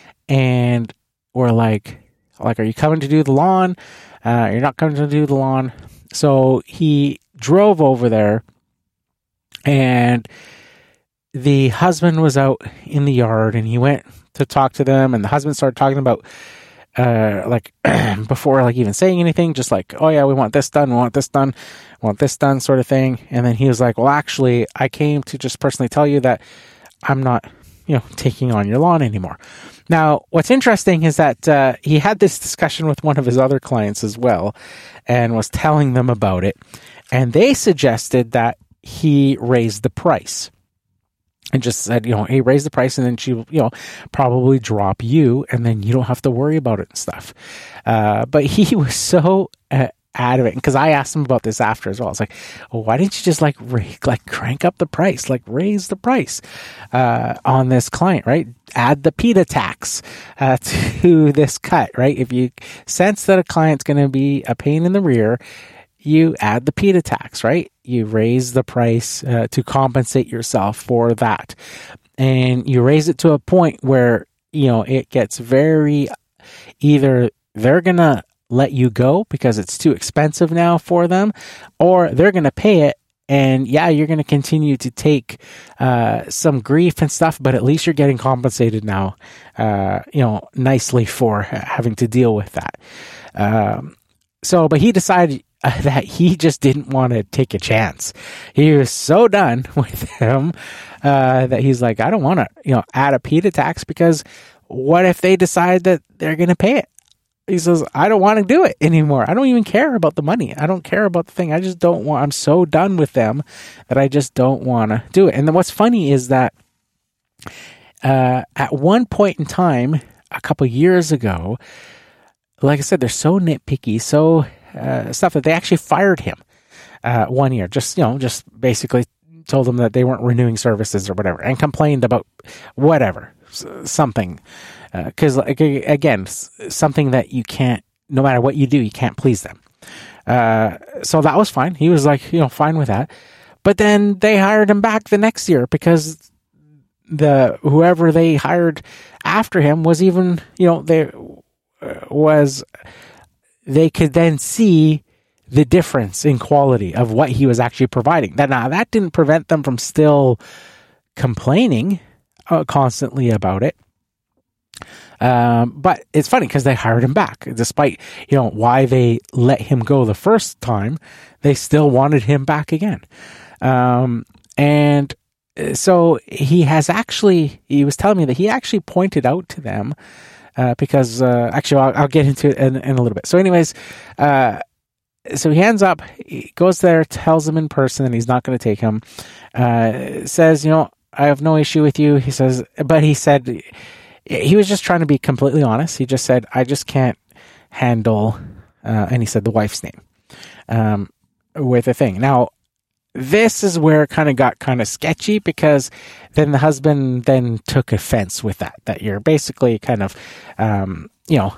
and were like, like, are you coming to do the lawn? Uh, you're not coming to do the lawn. So he drove over there, and the husband was out in the yard, and he went to talk to them, and the husband started talking about, uh, like, before, like, even saying anything, just like, oh yeah, we want this done, we want this done, we want this done, sort of thing. And then he was like, well, actually, I came to just personally tell you that I'm not, you know, taking on your lawn anymore. Now, what's interesting is that, uh, he had this discussion with one of his other clients as well, and was telling them about it. And they suggested that he raise the price. And just said, you know, hey, raise the price, and then she, you know, probably drop you, and then you don't have to worry about it and stuff. Uh, but he was so uh, adamant, because I asked him about this after as well. I was like, well, why didn't you just like ra- like crank up the price, like raise the price uh, on this client, right? Add the PETA tax uh, to this cut, right? If you sense that a client's going to be a pain in the rear, you add the PETA tax, right? You raise the price uh, to compensate yourself for that. And you raise it to a point where, you know, it gets very, either they're going to let you go because it's too expensive now for them, or they're going to pay it. And yeah, you're going to continue to take uh, some grief and stuff, but at least you're getting compensated now, uh, you know, nicely for having to deal with that. Um, so, but he decided uh, that he just didn't want to take a chance. He was so done with him uh, that he's like, I don't want to, you know, add a PETA tax, because what if they decide that they're going to pay it? He says, I don't want to do it anymore. I don't even care about the money. I don't care about the thing. I just don't want, I'm so done with them that I just don't want to do it. And then what's funny is that uh, at one point in time, a couple years ago, like I said, they're so nitpicky, so uh, stuff that they actually fired him uh, one year. Just, you know, just basically told them that they weren't renewing services or whatever, and complained about whatever, something. Because, uh, like, again, something that you can't, no matter what you do, you can't please them. Uh, so that was fine. He was like, you know, fine with that. But then they hired him back the next year because the whoever they hired after him was even, you know, they uh, was they could then see the difference in quality of what he was actually providing. That now that didn't prevent them from still complaining uh, constantly about it. Um, but it's funny because they hired him back, despite, you know, why they let him go the first time. They still wanted him back again. Um, and so he has actually, he was telling me that he actually pointed out to them, uh, because, uh, actually I'll, I'll get into it in, in a little bit. So anyways, uh, so he ends up, he goes there, tells him in person that he's not going to take him, uh, says, you know, I have no issue with you. He says, but he said, he was just trying to be completely honest. He just said, I just can't handle, uh, and he said the wife's name, um, with a thing. Now, this is where it kind of got kind of sketchy, because then the husband then took offense with that, that you're basically kind of, um, you know,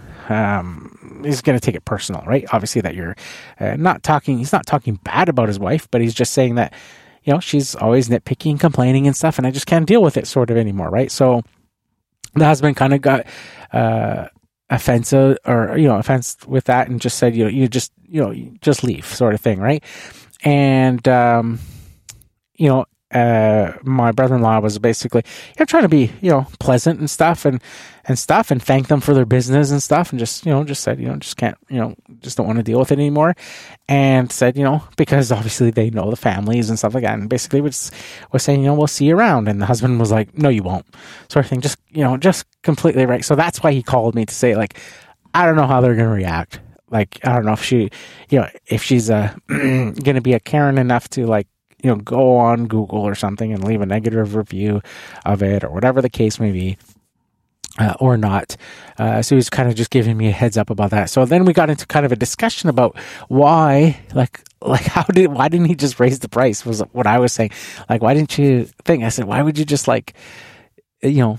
um, he's going to take it personal, right? Obviously that you're uh, not talking, he's not talking bad about his wife, but he's just saying that, you know, she's always nitpicking and complaining and stuff, and I just can't deal with it sort of anymore, right? So the husband kind of got uh, offensive, or, you know, offensed with that, and just said, you know, you just, you know, you just leave, sort of thing, right? And, um, you know, uh, my brother-in-law was basically, you know, trying to be, you know, pleasant and stuff, and, and stuff, and thank them for their business and stuff, and just, you know, just said, you know, just can't, you know, just don't want to deal with it anymore. And said, you know, because obviously they know the families and stuff like that, and basically was, was saying, you know, we'll see you around. And the husband was like, no, you won't, sort of thing. Just, you know, just completely right. So that's why he called me to say, like, I don't know how they're going to react. Like, I don't know if she, you know, if she's uh, going to be a Karen enough to, like, you know, go on Google or something and leave a negative review of it, or whatever the case may be, uh, or not. Uh, so he's kind of just giving me a heads up about that. So then we got into kind of a discussion about why, like, like how did, why didn't he just raise the price, was what I was saying. Like, why didn't you think, I said, why would you just, like, you know,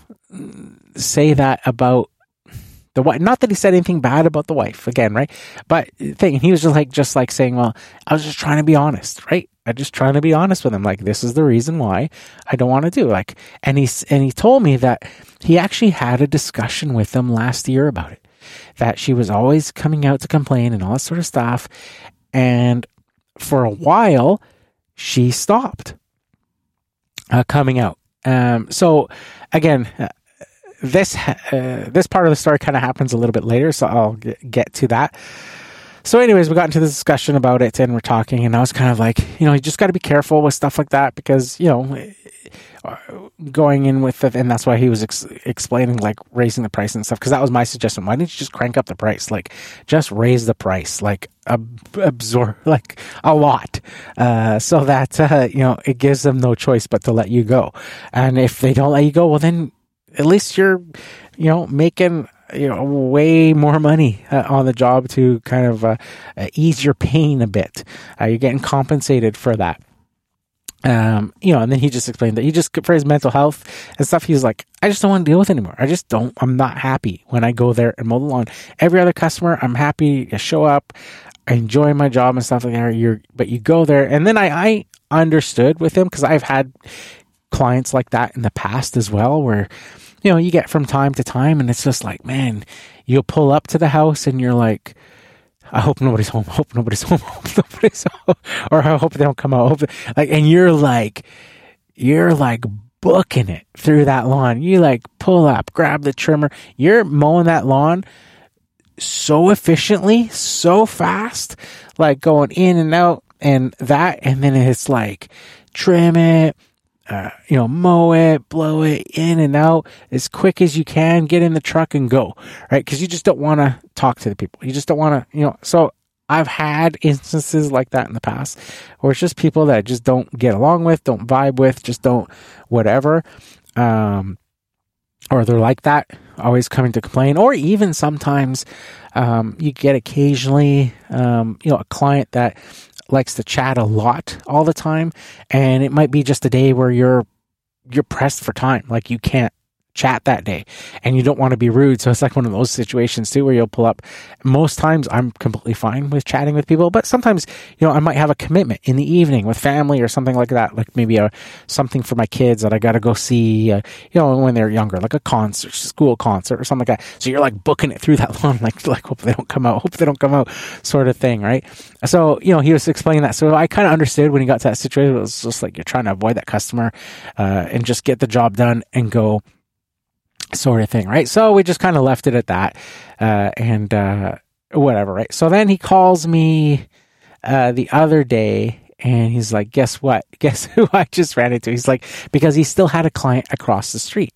say that about the wife? Not that he said anything bad about the wife, again, right? But thing, he was just like, just like saying, well, I was just trying to be honest, right? I'm just trying to be honest with him. Like, this is the reason why I don't want to do, like, and he, and he told me that he actually had a discussion with them last year about it, that she was always coming out to complain and all that sort of stuff. And for a while she stopped uh, coming out. Um, so again, uh, this, uh, this part of the story kind of happens a little bit later, so I'll get, get to that. So anyways, we got into this discussion about it, and we're talking, and I was kind of like, you know, you just got to be careful with stuff like that, because, you know, going in with it, and that's why he was ex- explaining, like, raising the price and stuff, because that was my suggestion. Why didn't you just crank up the price? Like, just raise the price, like, ab- absorb, like, a lot, uh, so that, uh, you know, it gives them no choice but to let you go. And if they don't let you go, well, then at least you're, you know, making, you know, way more money uh, on the job to kind of uh, uh, ease your pain a bit. Uh, you're getting compensated for that. Um, you know, and then he just explained that he just, for his mental health and stuff, he's like, I just don't want to deal with it anymore. I just don't, I'm not happy when I go there and mow the lawn. Every other customer, I'm happy to show up. I enjoy my job and stuff like that. You're, but you go there, and then I, I understood with him because I've had clients like that in the past as well, where, you know, you get from time to time, and it's just like, man, you'll pull up to the house and you're like, I hope nobody's home. I hope nobody's home. I hope nobody's home. Or I hope they don't come out. I hope they, like, and you're like, you're like booking it through that lawn. You like pull up, grab the trimmer. You're mowing that lawn so efficiently, so fast, like going in and out and that. And then it's like trim it, uh, you know, mow it, blow it in and out as quick as you can, get in the truck and go, right? Cause you just don't want to talk to the people. You just don't want to, you know, so I've had instances like that in the past where it's just people that I just don't get along with, don't vibe with, just don't whatever. Um, or they're like that, always coming to complain, or even sometimes, um, you get occasionally, um, you know, a client that likes to chat a lot all the time. And it might be just a day where you're, you're pressed for time. Like you can't chat that day and you don't want to be rude. So it's like one of those situations too, where you'll pull up. Most times I'm completely fine with chatting with people, but sometimes, you know, I might have a commitment in the evening with family or something like that. Like maybe a, something for my kids that I got to go see, uh, you know, when they're younger, like a concert, school concert or something like that. So you're like booking it through that long, like, like hope they don't come out, hope they don't come out sort of thing. Right. So, you know, he was explaining that. So I kind of understood when he got to that situation. It was just like, you're trying to avoid that customer, uh, and just get the job done and go, sort of thing, right? So we just kind of left it at that, uh, and uh, whatever, right? So then he calls me uh, the other day, and he's like, "Guess what? Guess who I just ran into?" He's like, because he still had a client across the street,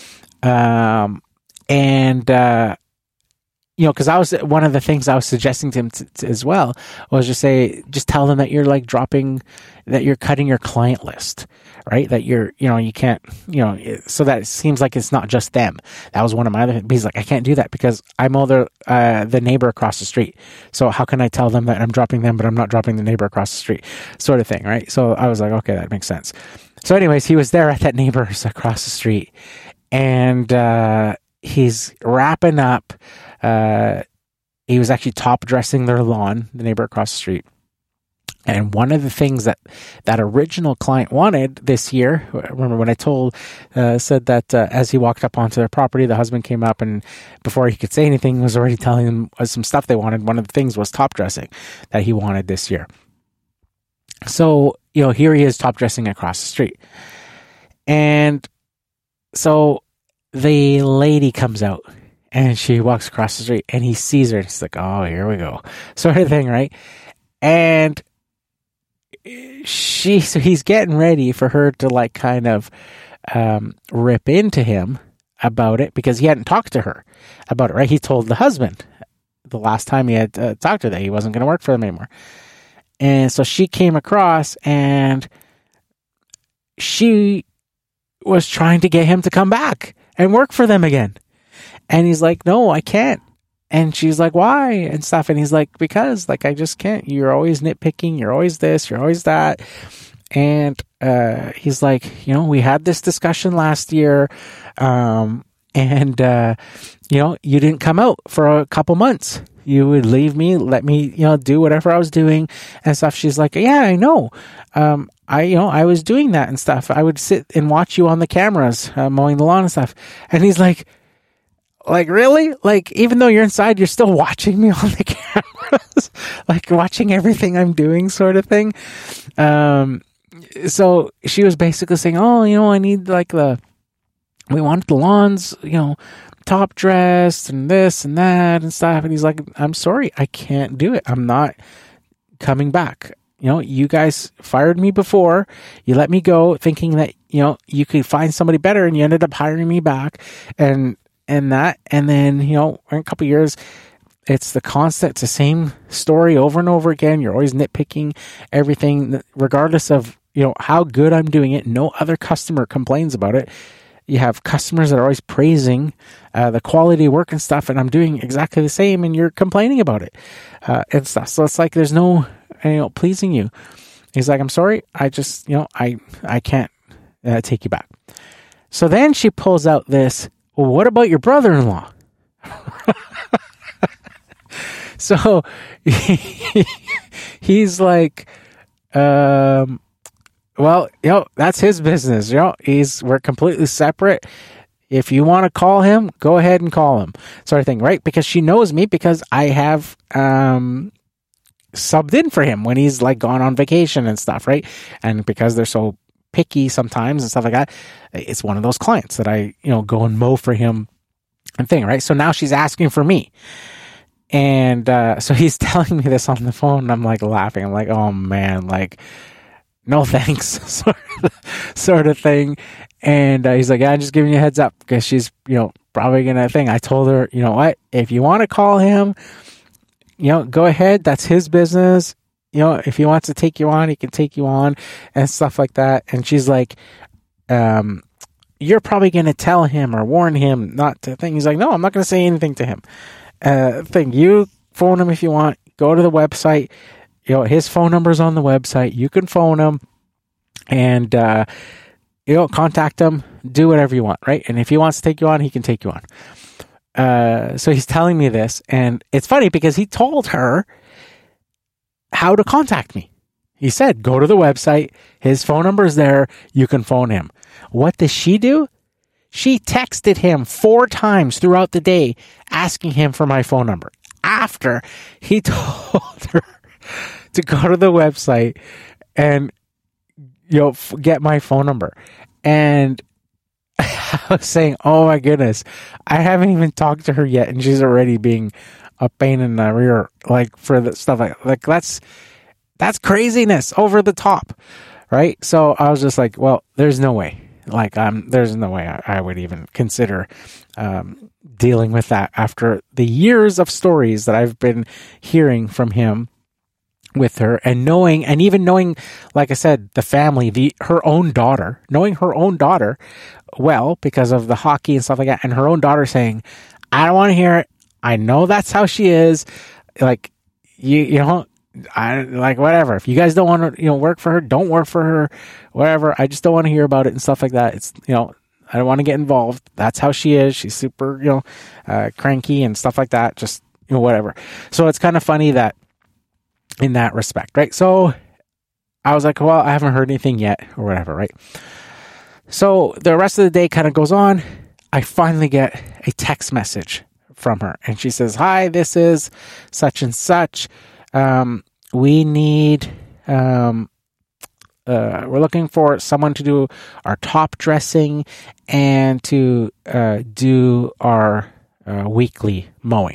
um, and uh, you know, because I was one of the things I was suggesting to him t- t- as well was just say, just tell them that you're like dropping, that you're cutting your client list. Right? That you're, you know, you can't, you know, so that it seems like it's not just them. That was one of my other things. He's like, I can't do that because I'm all the, uh, the neighbor across the street. So how can I tell them that I'm dropping them, but I'm not dropping the neighbor across the street, sort of thing. Right. So I was like, okay, that makes sense. So anyways, he was there at that neighbor's across the street, and, uh, he's wrapping up, uh, he was actually top dressing their lawn, the neighbor across the street. And one of the things that that original client wanted this year, remember when I told, uh, said that uh, as he walked up onto their property, the husband came up and before he could say anything was already telling him some stuff they wanted. One of the things was top dressing that he wanted this year. So, you know, here he is top dressing across the street. And so the lady comes out and she walks across the street and he sees her and he's like, oh, here we go, sort of thing, right? And she, so he's getting ready for her to like kind of um, rip into him about it because he hadn't talked to her about it, right? He told the husband the last time he had uh, talked to her that he wasn't going to work for them anymore. And so she came across and she was trying to get him to come back and work for them again. And he's like, no, I can't. And she's like, why? And stuff. And he's like, because like, I just can't, you're always nitpicking. You're always this, you're always that. And, uh, he's like, you know, we had this discussion last year. Um, and, uh, you know, you didn't come out for a couple months. You would leave me, let me, you know, do whatever I was doing and stuff. She's like, yeah, I know. Um, I, you know, I was doing that and stuff. I would sit and watch you on the cameras, uh, mowing the lawn and stuff. And he's like, Like, really? Like, even though you're inside, you're still watching me on the cameras, like watching everything I'm doing sort of thing. Um, so she was basically saying, oh, you know, I need like the, we want the lawns, you know, top dressed and this and that and stuff. And he's like, I'm sorry, I can't do it. I'm not coming back. You know, you guys fired me before. You let me go thinking that, you know, you could find somebody better and you ended up hiring me back. And, and that, and then, you know, in a couple of years, it's the constant, it's the same story over and over again. You're always nitpicking everything, regardless of, you know, how good I'm doing it. No other customer complains about it. You have customers that are always praising uh, the quality of work and stuff, and I'm doing exactly the same, and you're complaining about it uh, and stuff. So it's like there's no, you know, pleasing you. He's like, I'm sorry, I just, you know, I I can't uh, take you back. So then she pulls out this, well, what about your brother-in-law? So he, he's like, um, well, you know, that's his business. You know, he's, we're completely separate. If you want to call him, go ahead and call him, sort of thing, right? Because she knows me because I have, um, subbed in for him when he's like gone on vacation and stuff, right? And because they're so picky sometimes and stuff like that, it's one of those clients that I, you know, go and mow for him and thing, right? So now she's asking for me. And uh, so he's telling me this on the phone, and I'm like laughing. I'm like, oh man, like, no thanks, sort of, sort of thing. And uh, he's like, yeah, I'm just giving you a heads up because she's, you know, probably gonna think. I told her, you know what, if you want to call him, you know, go ahead. That's his business. You know, if he wants to take you on, he can take you on and stuff like that. And she's like, um, you're probably going to tell him or warn him not to think. He's like, no, I'm not going to say anything to him. Uh, thing, you phone him if you want. Go to the website. You know, his phone number's on the website. You can phone him and, uh, you know, contact him. Do whatever you want, right? And if he wants to take you on, he can take you on. Uh, so he's telling me this, and it's funny because he told her how to contact me. He said, go to the website. His phone number is there. You can phone him. What does she do? She texted him four times throughout the day asking him for my phone number after he told her to go to the website and, you know, get my phone number. And I was saying, oh my goodness, I haven't even talked to her yet, and she's already being a pain in the rear, like for the stuff like like that's that's craziness over the top, right? So I was just like, well, there's no way, like um, there's no way I, I would even consider um, dealing with that after the years of stories that I've been hearing from him with her, and knowing, and even knowing, like I said, the family, the her own daughter, knowing her own daughter well because of the hockey and stuff like that, and her own daughter saying, I don't want to hear it. I know that's how she is. Like, you, you know, I like whatever. If you guys don't want to, you know, work for her, don't work for her, whatever. I just don't want to hear about it and stuff like that. It's, you know, I don't want to get involved. That's how she is. She's super, you know, uh, cranky and stuff like that. Just, you know, whatever. So it's kind of funny that in that respect, right? So I was like, well, I haven't heard anything yet or whatever, right? So the rest of the day kind of goes on. I finally get a text message from her, and she says, hi, this is such and such. Um, we need, um, uh, we're looking for someone to do our top dressing and to, uh, do our, uh, weekly mowing.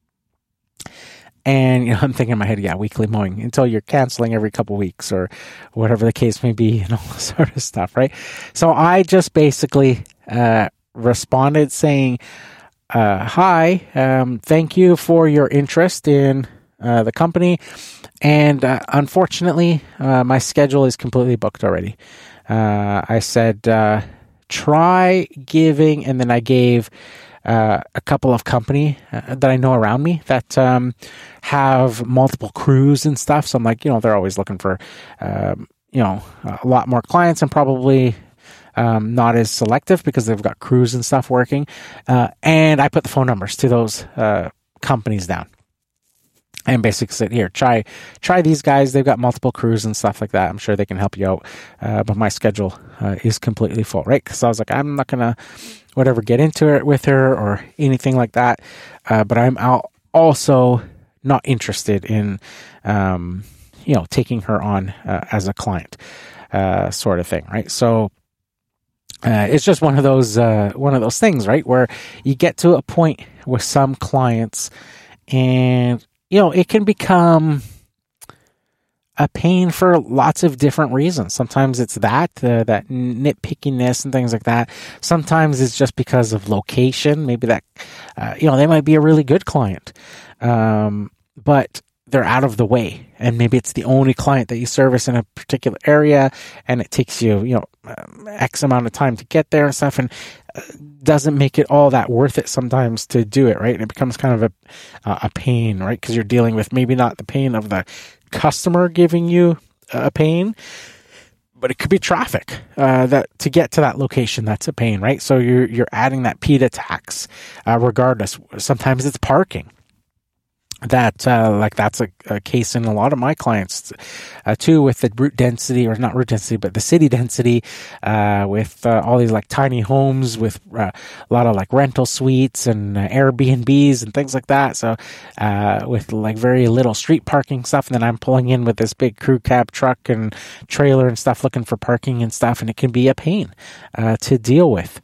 And, you know, I'm thinking in my head, yeah, weekly mowing until you're canceling every couple weeks or whatever the case may be and all that sort of stuff, right? So I just basically, uh, responded saying, Uh, hi, um, thank you for your interest in uh, the company. And uh, unfortunately, uh, my schedule is completely booked already. Uh, I said, uh, try giving, and then I gave uh, a couple of company uh, that I know around me that um, have multiple crews and stuff. So I'm like, you know, they're always looking for, um, you know, a lot more clients and probably Um, not as selective because they've got crews and stuff working. Uh, and I put the phone numbers to those uh, companies down. And basically said, here, try try these guys. They've got multiple crews and stuff like that. I'm sure they can help you out. Uh, but my schedule uh, is completely full, right? Because I was like, I'm not going to, whatever, get into it with her or anything like that. Uh, but I'm also not interested in, um, you know, taking her on uh, as a client uh, sort of thing, right? So, Uh, it's just one of those uh, one of those things, right? Where you get to a point with some clients, and you know it can become a pain for lots of different reasons. Sometimes it's that uh, that nitpickiness and things like that. Sometimes it's just because of location. Maybe that uh, you know they might be a really good client, um, but they're out of the way, and maybe it's the only client that you service in a particular area, and it takes you, you know, X amount of time to get there and stuff, and doesn't make it all that worth it sometimes to do it, right? And it becomes kind of a uh, a pain, right? Because you're dealing with maybe not the pain of the customer giving you a pain, but it could be traffic uh, that to get to that location. That's a pain, right? So you're you're adding that PETA tax, uh, regardless. Sometimes it's parking. that uh, like that's a, a case in a lot of my clients uh, too, with the root density, or not root density, but the city density, uh, with uh, all these like tiny homes with uh, a lot of like rental suites and uh, Airbnbs and things like that. So uh, with like very little street parking stuff, and then I'm pulling in with this big crew cab truck and trailer and stuff looking for parking and stuff, and it can be a pain uh, to deal with.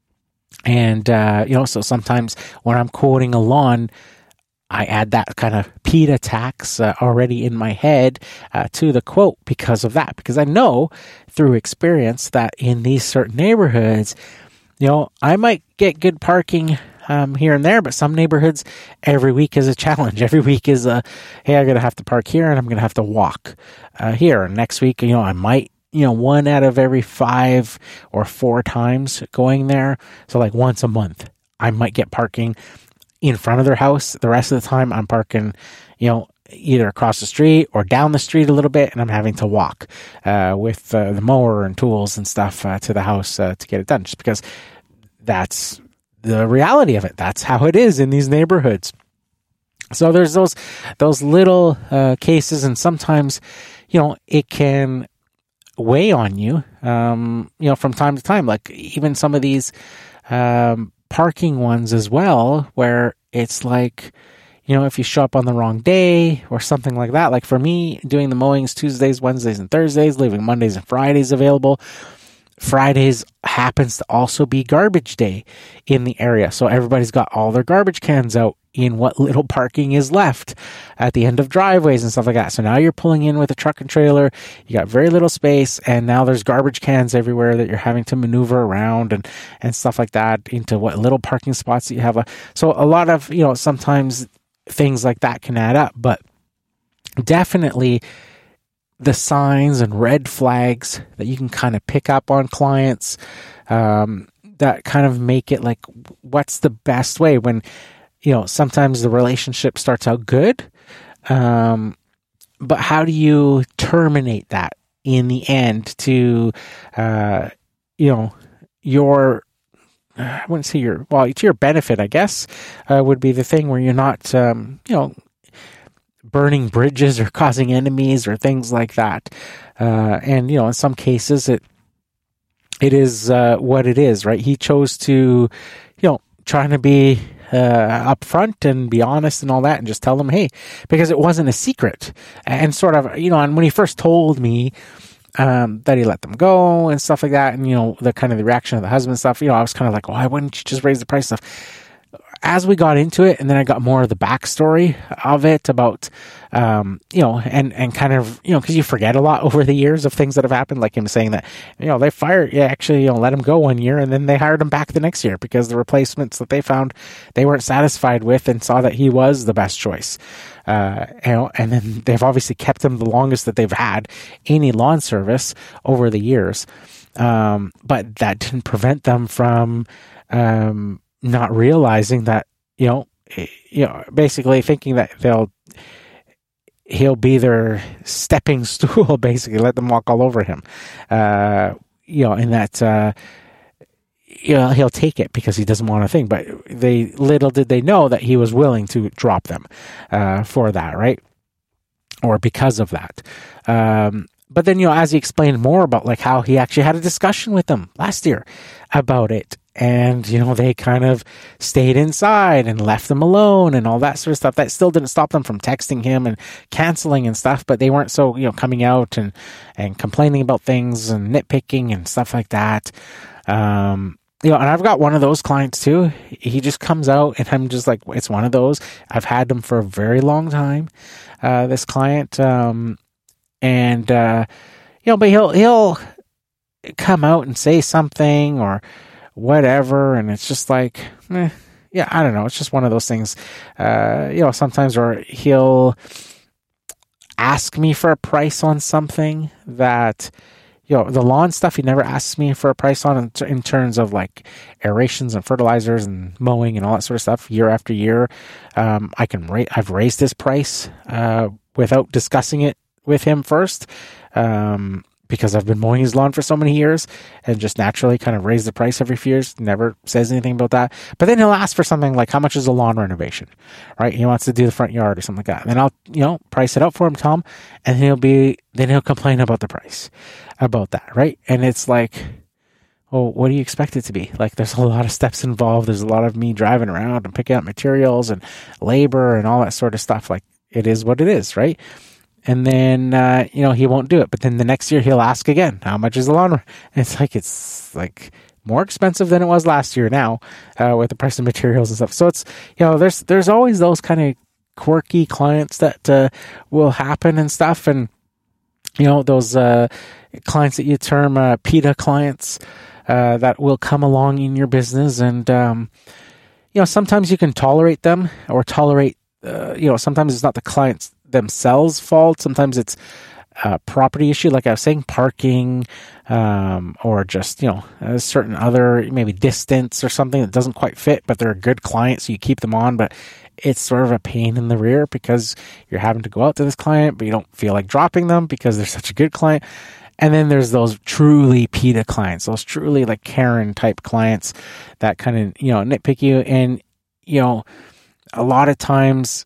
And uh, you know, so sometimes when I'm quoting a lawn, I add that kind of PETA tax uh, already in my head uh, to the quote because of that. Because I know through experience that in these certain neighborhoods, you know, I might get good parking um, here and there, but some neighborhoods, every week is a challenge. Every week is a, hey, I'm going to have to park here and I'm going to have to walk uh, here. And next week, you know, I might, you know, one out of every five or four times going there. So like once a month, I might get parking in front of their house. The rest of the time I'm parking, you know, either across the street or down the street a little bit, and I'm having to walk uh, with uh, the mower and tools and stuff uh, to the house uh, to get it done, just because that's the reality of it. That's how it is in these neighborhoods. So there's those those little uh, cases, and sometimes, you know, it can weigh on you, um, you know, from time to time. Like even some of these um parking ones as well, where it's like, you know, if you show up on the wrong day or something like that. Like for me, doing the mowings Tuesdays, Wednesdays, and Thursdays, leaving Mondays and Fridays available. Fridays happens to also be garbage day in the area. So everybody's got all their garbage cans out in what little parking is left at the end of driveways and stuff like that. So now you're pulling in with a truck and trailer, you got very little space, and now there's garbage cans everywhere that you're having to maneuver around and, and stuff like that into what little parking spots that you have. So a lot of, you know, sometimes things like that can add up, but definitely the signs and red flags that you can kind of pick up on clients, um, that kind of make it like, what's the best way when, you know, sometimes the relationship starts out good, um, but how do you terminate that in the end to, uh, you know, your, I wouldn't say your, well, to your benefit, I guess, uh, would be the thing where you're not, um, you know, burning bridges or causing enemies or things like that. Uh, and, you know, in some cases it, it is, uh, what it is, right? He chose to, you know, trying to be, uh, upfront and be honest and all that, and just tell them, hey, because it wasn't a secret. And sort of, you know, and when he first told me, um, that he let them go and stuff like that, and, you know, the kind of the reaction of the husband stuff, you know, I was kind of like, why wouldn't you just raise the price stuff? As we got into it, and then I got more of the backstory of it about, um, you know, and, and kind of, you know, because you forget a lot over the years of things that have happened, like him saying that, you know, they fired, yeah, actually, you know, let him go one year, and then they hired him back the next year because the replacements that they found they weren't satisfied with and saw that he was the best choice. Uh, you know, and then they've obviously kept him the longest that they've had any lawn service over the years. Um, but that didn't prevent them from, um, not realizing that, you know, you know, basically thinking that they'll, he'll be their stepping stool, basically let them walk all over him. Uh, you know, and that, uh, you know, he'll take it because he doesn't want a thing, but they, little did they know that he was willing to drop them, uh, for that, right? Or because of that. Um, but then, you know, as he explained more about like how he actually had a discussion with them last year about it, and, you know, they kind of stayed inside and left them alone and all that sort of stuff. That still didn't stop them from texting him and canceling and stuff, but they weren't so, you know, coming out and, and complaining about things and nitpicking and stuff like that. Um, you know, and I've got one of those clients too. He just comes out and I'm just like, it's one of those. I've had them for a very long time, uh, this client. Um, and, uh, you know, but he'll, he'll come out and say something or whatever, and it's just like, eh, yeah, I don't know. It's just one of those things, uh, you know, sometimes where he'll ask me for a price on something that, you know, the lawn stuff, he never asks me for a price on in, t- in terms of like aerations and fertilizers and mowing and all that sort of stuff year after year. Um, I can rate, I've raised his price, uh, without discussing it with him first. Um, because I've been mowing his lawn for so many years and just naturally kind of raise the price every few years. Never says anything about that. But then he'll ask for something like, how much is a lawn renovation, right? He wants to do the front yard or something like that. And then I'll, you know, price it out for him, tell him, and he'll be, then he'll complain about the price about that, right? And it's like, well, what do you expect it to be? Like, there's a lot of steps involved. There's a lot of me driving around and picking up materials and labor and all that sort of stuff. Like, it is what it is, right? And then, uh, you know, he won't do it. But then the next year he'll ask again, how much is the lawn? And it's like, it's like more expensive than it was last year now, uh, with the price of materials and stuff. So it's, you know, there's, there's always those kind of quirky clients that, uh, will happen and stuff. And, you know, those, uh, clients that you term, uh, PETA clients, uh, that will come along in your business. And, um, you know, sometimes you can tolerate them or tolerate, uh, you know, sometimes it's not the clients themselves fault. Sometimes it's a property issue, like I was saying, parking, um, or just, you know, a certain other, maybe distance or something that doesn't quite fit, but they're a good client, so you keep them on, but it's sort of a pain in the rear because you're having to go out to this client, but you don't feel like dropping them because they're such a good client. And then there's those truly PETA clients, those truly like Karen type clients that kind of, you know, nitpick you. And, you know, a lot of times,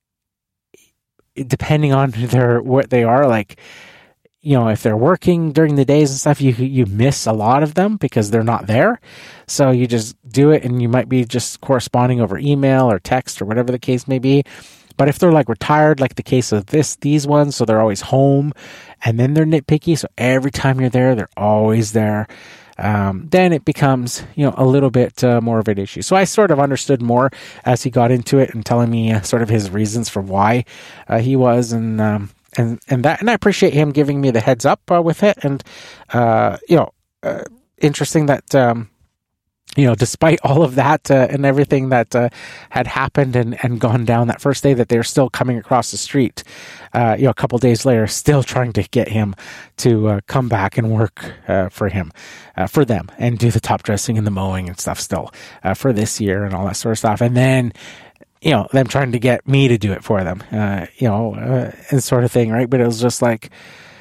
depending on their, what they are, like, you know, if they're working during the days and stuff, you, you miss a lot of them because they're not there. So you just do it, and you might be just corresponding over email or text or whatever the case may be. But if they're like retired, like the case of this, these ones, so they're always home, and then they're nitpicky. So every time you're there, they're always there. Um, then it becomes, you know, a little bit uh, more of an issue. So I sort of understood more as he got into it and telling me uh, sort of his reasons for why uh, he was, and um, and and that, and I appreciate him giving me the heads up uh, with it. And uh, you know, uh, interesting that. Um, You know, despite all of that uh, and everything that uh, had happened and, and gone down that first day, that they're still coming across the street, uh, you know, a couple days later, still trying to get him to uh, come back and work uh, for him, uh, for them, and do the top dressing and the mowing and stuff still uh, for this year and all that sort of stuff. And then, you know, them trying to get me to do it for them, uh, you know, uh, and sort of thing, right? But it was just like,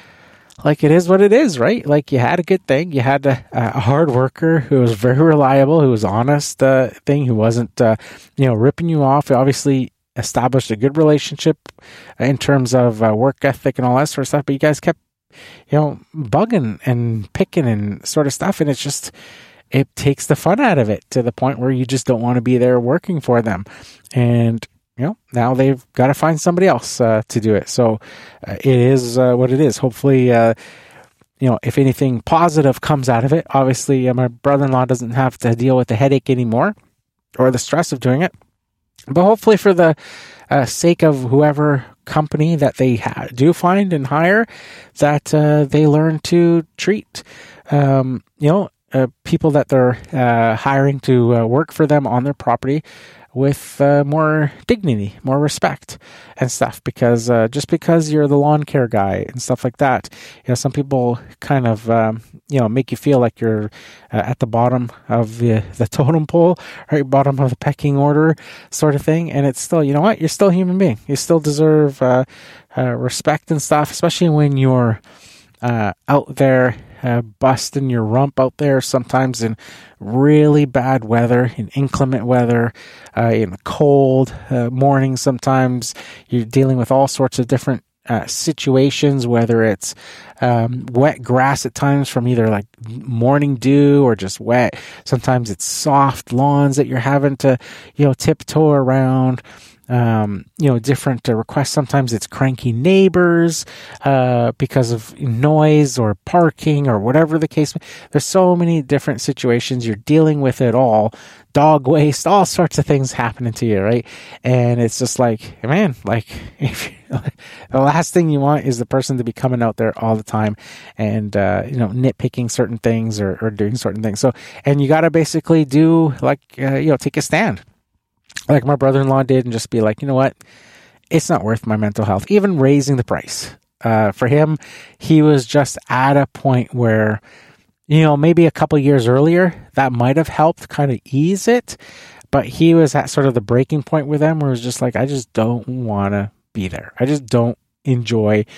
Like it is what it is, right? Like you had a good thing. You had a, a hard worker who was very reliable, who was honest uh, thing, who wasn't, uh, you know, ripping you off. Obviously established a good relationship in terms of uh, work ethic and all that sort of stuff. But you guys kept, you know, bugging and picking and sort of stuff. And it's just, it takes the fun out of it to the point where you just don't want to be there working for them. And you know, now they've got to find somebody else uh, to do it. So uh, it is uh, what it is. Hopefully, uh, you know, if anything positive comes out of it, obviously uh, my brother-in-law doesn't have to deal with the headache anymore or the stress of doing it. But hopefully for the uh, sake of whoever company that they ha- do find and hire, that uh, they learn to treat, um, you know, uh, people that they're uh, hiring to uh, work for them on their property with uh, more dignity, more respect and stuff, because uh, just because you're the lawn care guy and stuff like that, you know, some people kind of, um, you know, make you feel like you're uh, at the bottom of the, the totem pole, right, bottom of the pecking order sort of thing. And it's still, you know what, you're still a human being. You still deserve uh, uh, respect and stuff, especially when you're uh, out there Uh, busting your rump out there sometimes in really bad weather, in inclement weather, uh, in the cold uh, morning. Sometimes you're dealing with all sorts of different uh, situations, whether it's um, wet grass at times from either like morning dew or just wet. Sometimes it's soft lawns that you're having to, you know, tiptoe around. Um, you know, different uh, requests. Sometimes it's cranky neighbors, uh, because of noise or parking or whatever the case. There's so many different situations. You're dealing with it all. Dog waste, all sorts of things happening to you, right? And it's just like, man, like, if you, the last thing you want is the person to be coming out there all the time and, uh, you know, nitpicking certain things or, or doing certain things. So, and you got to basically do like, uh, you know, take a stand. Like my brother-in-law did, and just be like, you know what, it's not worth my mental health. Even raising the price. Uh, for him, he was just at a point where, you know, maybe a couple years earlier, that might have helped kind of ease it. But he was at sort of the breaking point with them where it was just like, I just don't want to be there. I just don't enjoy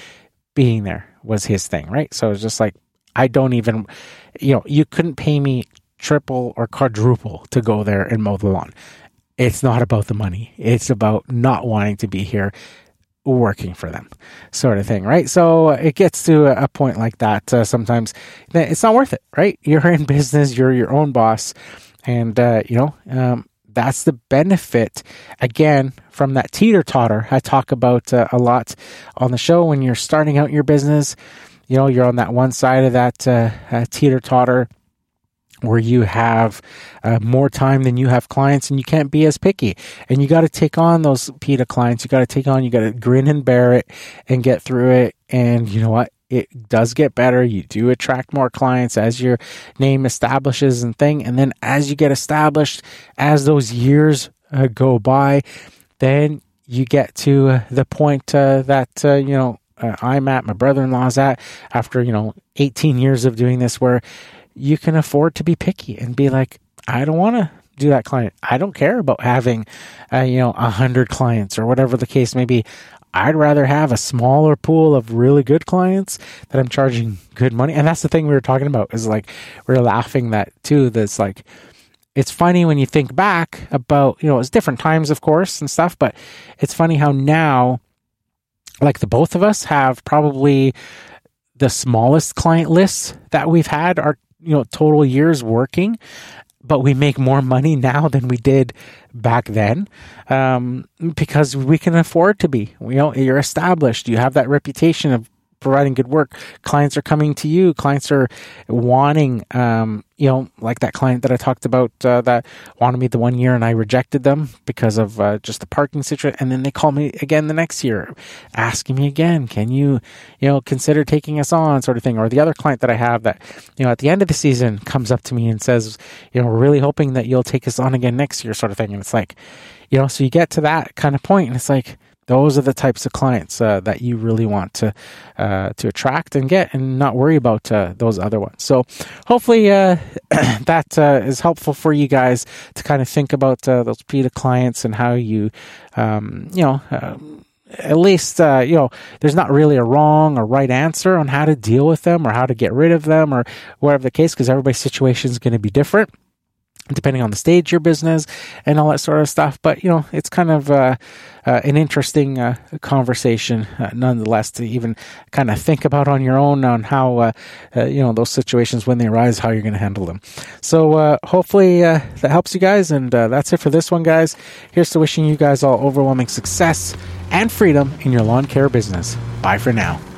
being there was his thing, right? So it's just like, I don't even, you know, you couldn't pay me triple or quadruple to go there and mow the lawn. It's not about the money. It's about not wanting to be here working for them, sort of thing, right? So it gets to a point like that uh, sometimes that it's not worth it, right? You're in business, you're your own boss, and uh, you know um, that's the benefit again from that teeter-totter I talk about uh, a lot on the show. When you're starting out your business, you know, you're on that one side of that uh, uh, teeter-totter where you have uh, more time than you have clients, and you can't be as picky. And you got to take on those PETA clients. You got to take on, you got to grin and bear it and get through it. And you know what? It does get better. You do attract more clients as your name establishes and thing. And then as you get established, as those years uh, go by, then you get to uh, the point uh, that, uh, you know, uh, I'm at, my brother-in-law's at, after, you know, eighteen years of doing this, where you can afford to be picky and be like, I don't want to do that client. I don't care about having, uh, you know, a hundred clients or whatever the case may be. I'd rather have a smaller pool of really good clients that I'm charging good money. And that's the thing we were talking about, is like, we we're laughing that too. That's like, it's funny when you think back about, you know, it's different times, of course, and stuff, but it's funny how now, like, the both of us have probably the smallest client lists that we've had are, you know, total years working, but we make more money now than we did back then, um, because we can afford to be. You know, you're established. You have that reputation of providing good work. Clients are coming to you. Clients are wanting, um, you know, like that client that I talked about uh, that wanted me the one year and I rejected them because of uh, just the parking situation. And then they call me again the next year, asking me again, can you, you know, consider taking us on, sort of thing. Or the other client that I have that, you know, at the end of the season comes up to me and says, you know, we're really hoping that you'll take us on again next year, sort of thing. And it's like, you know, so you get to that kind of point and it's like, those are the types of clients uh, that you really want to uh, to attract and get, and not worry about uh, those other ones. So hopefully uh, that uh, is helpful for you guys to kind of think about uh, those PETA clients and how you, um, you know, uh, at least, uh, you know, there's not really a wrong or right answer on how to deal with them or how to get rid of them or whatever the case, because everybody's situation is going to be different depending on the stage of your business and all that sort of stuff. But, you know, it's kind of uh, uh, an interesting uh, conversation uh, nonetheless to even kind of think about on your own on how, uh, uh, you know, those situations when they arise, how you're going to handle them. So uh, hopefully uh, that helps you guys. And uh, that's it for this one, guys. Here's to wishing you guys all overwhelming success and freedom in your lawn care business. Bye for now.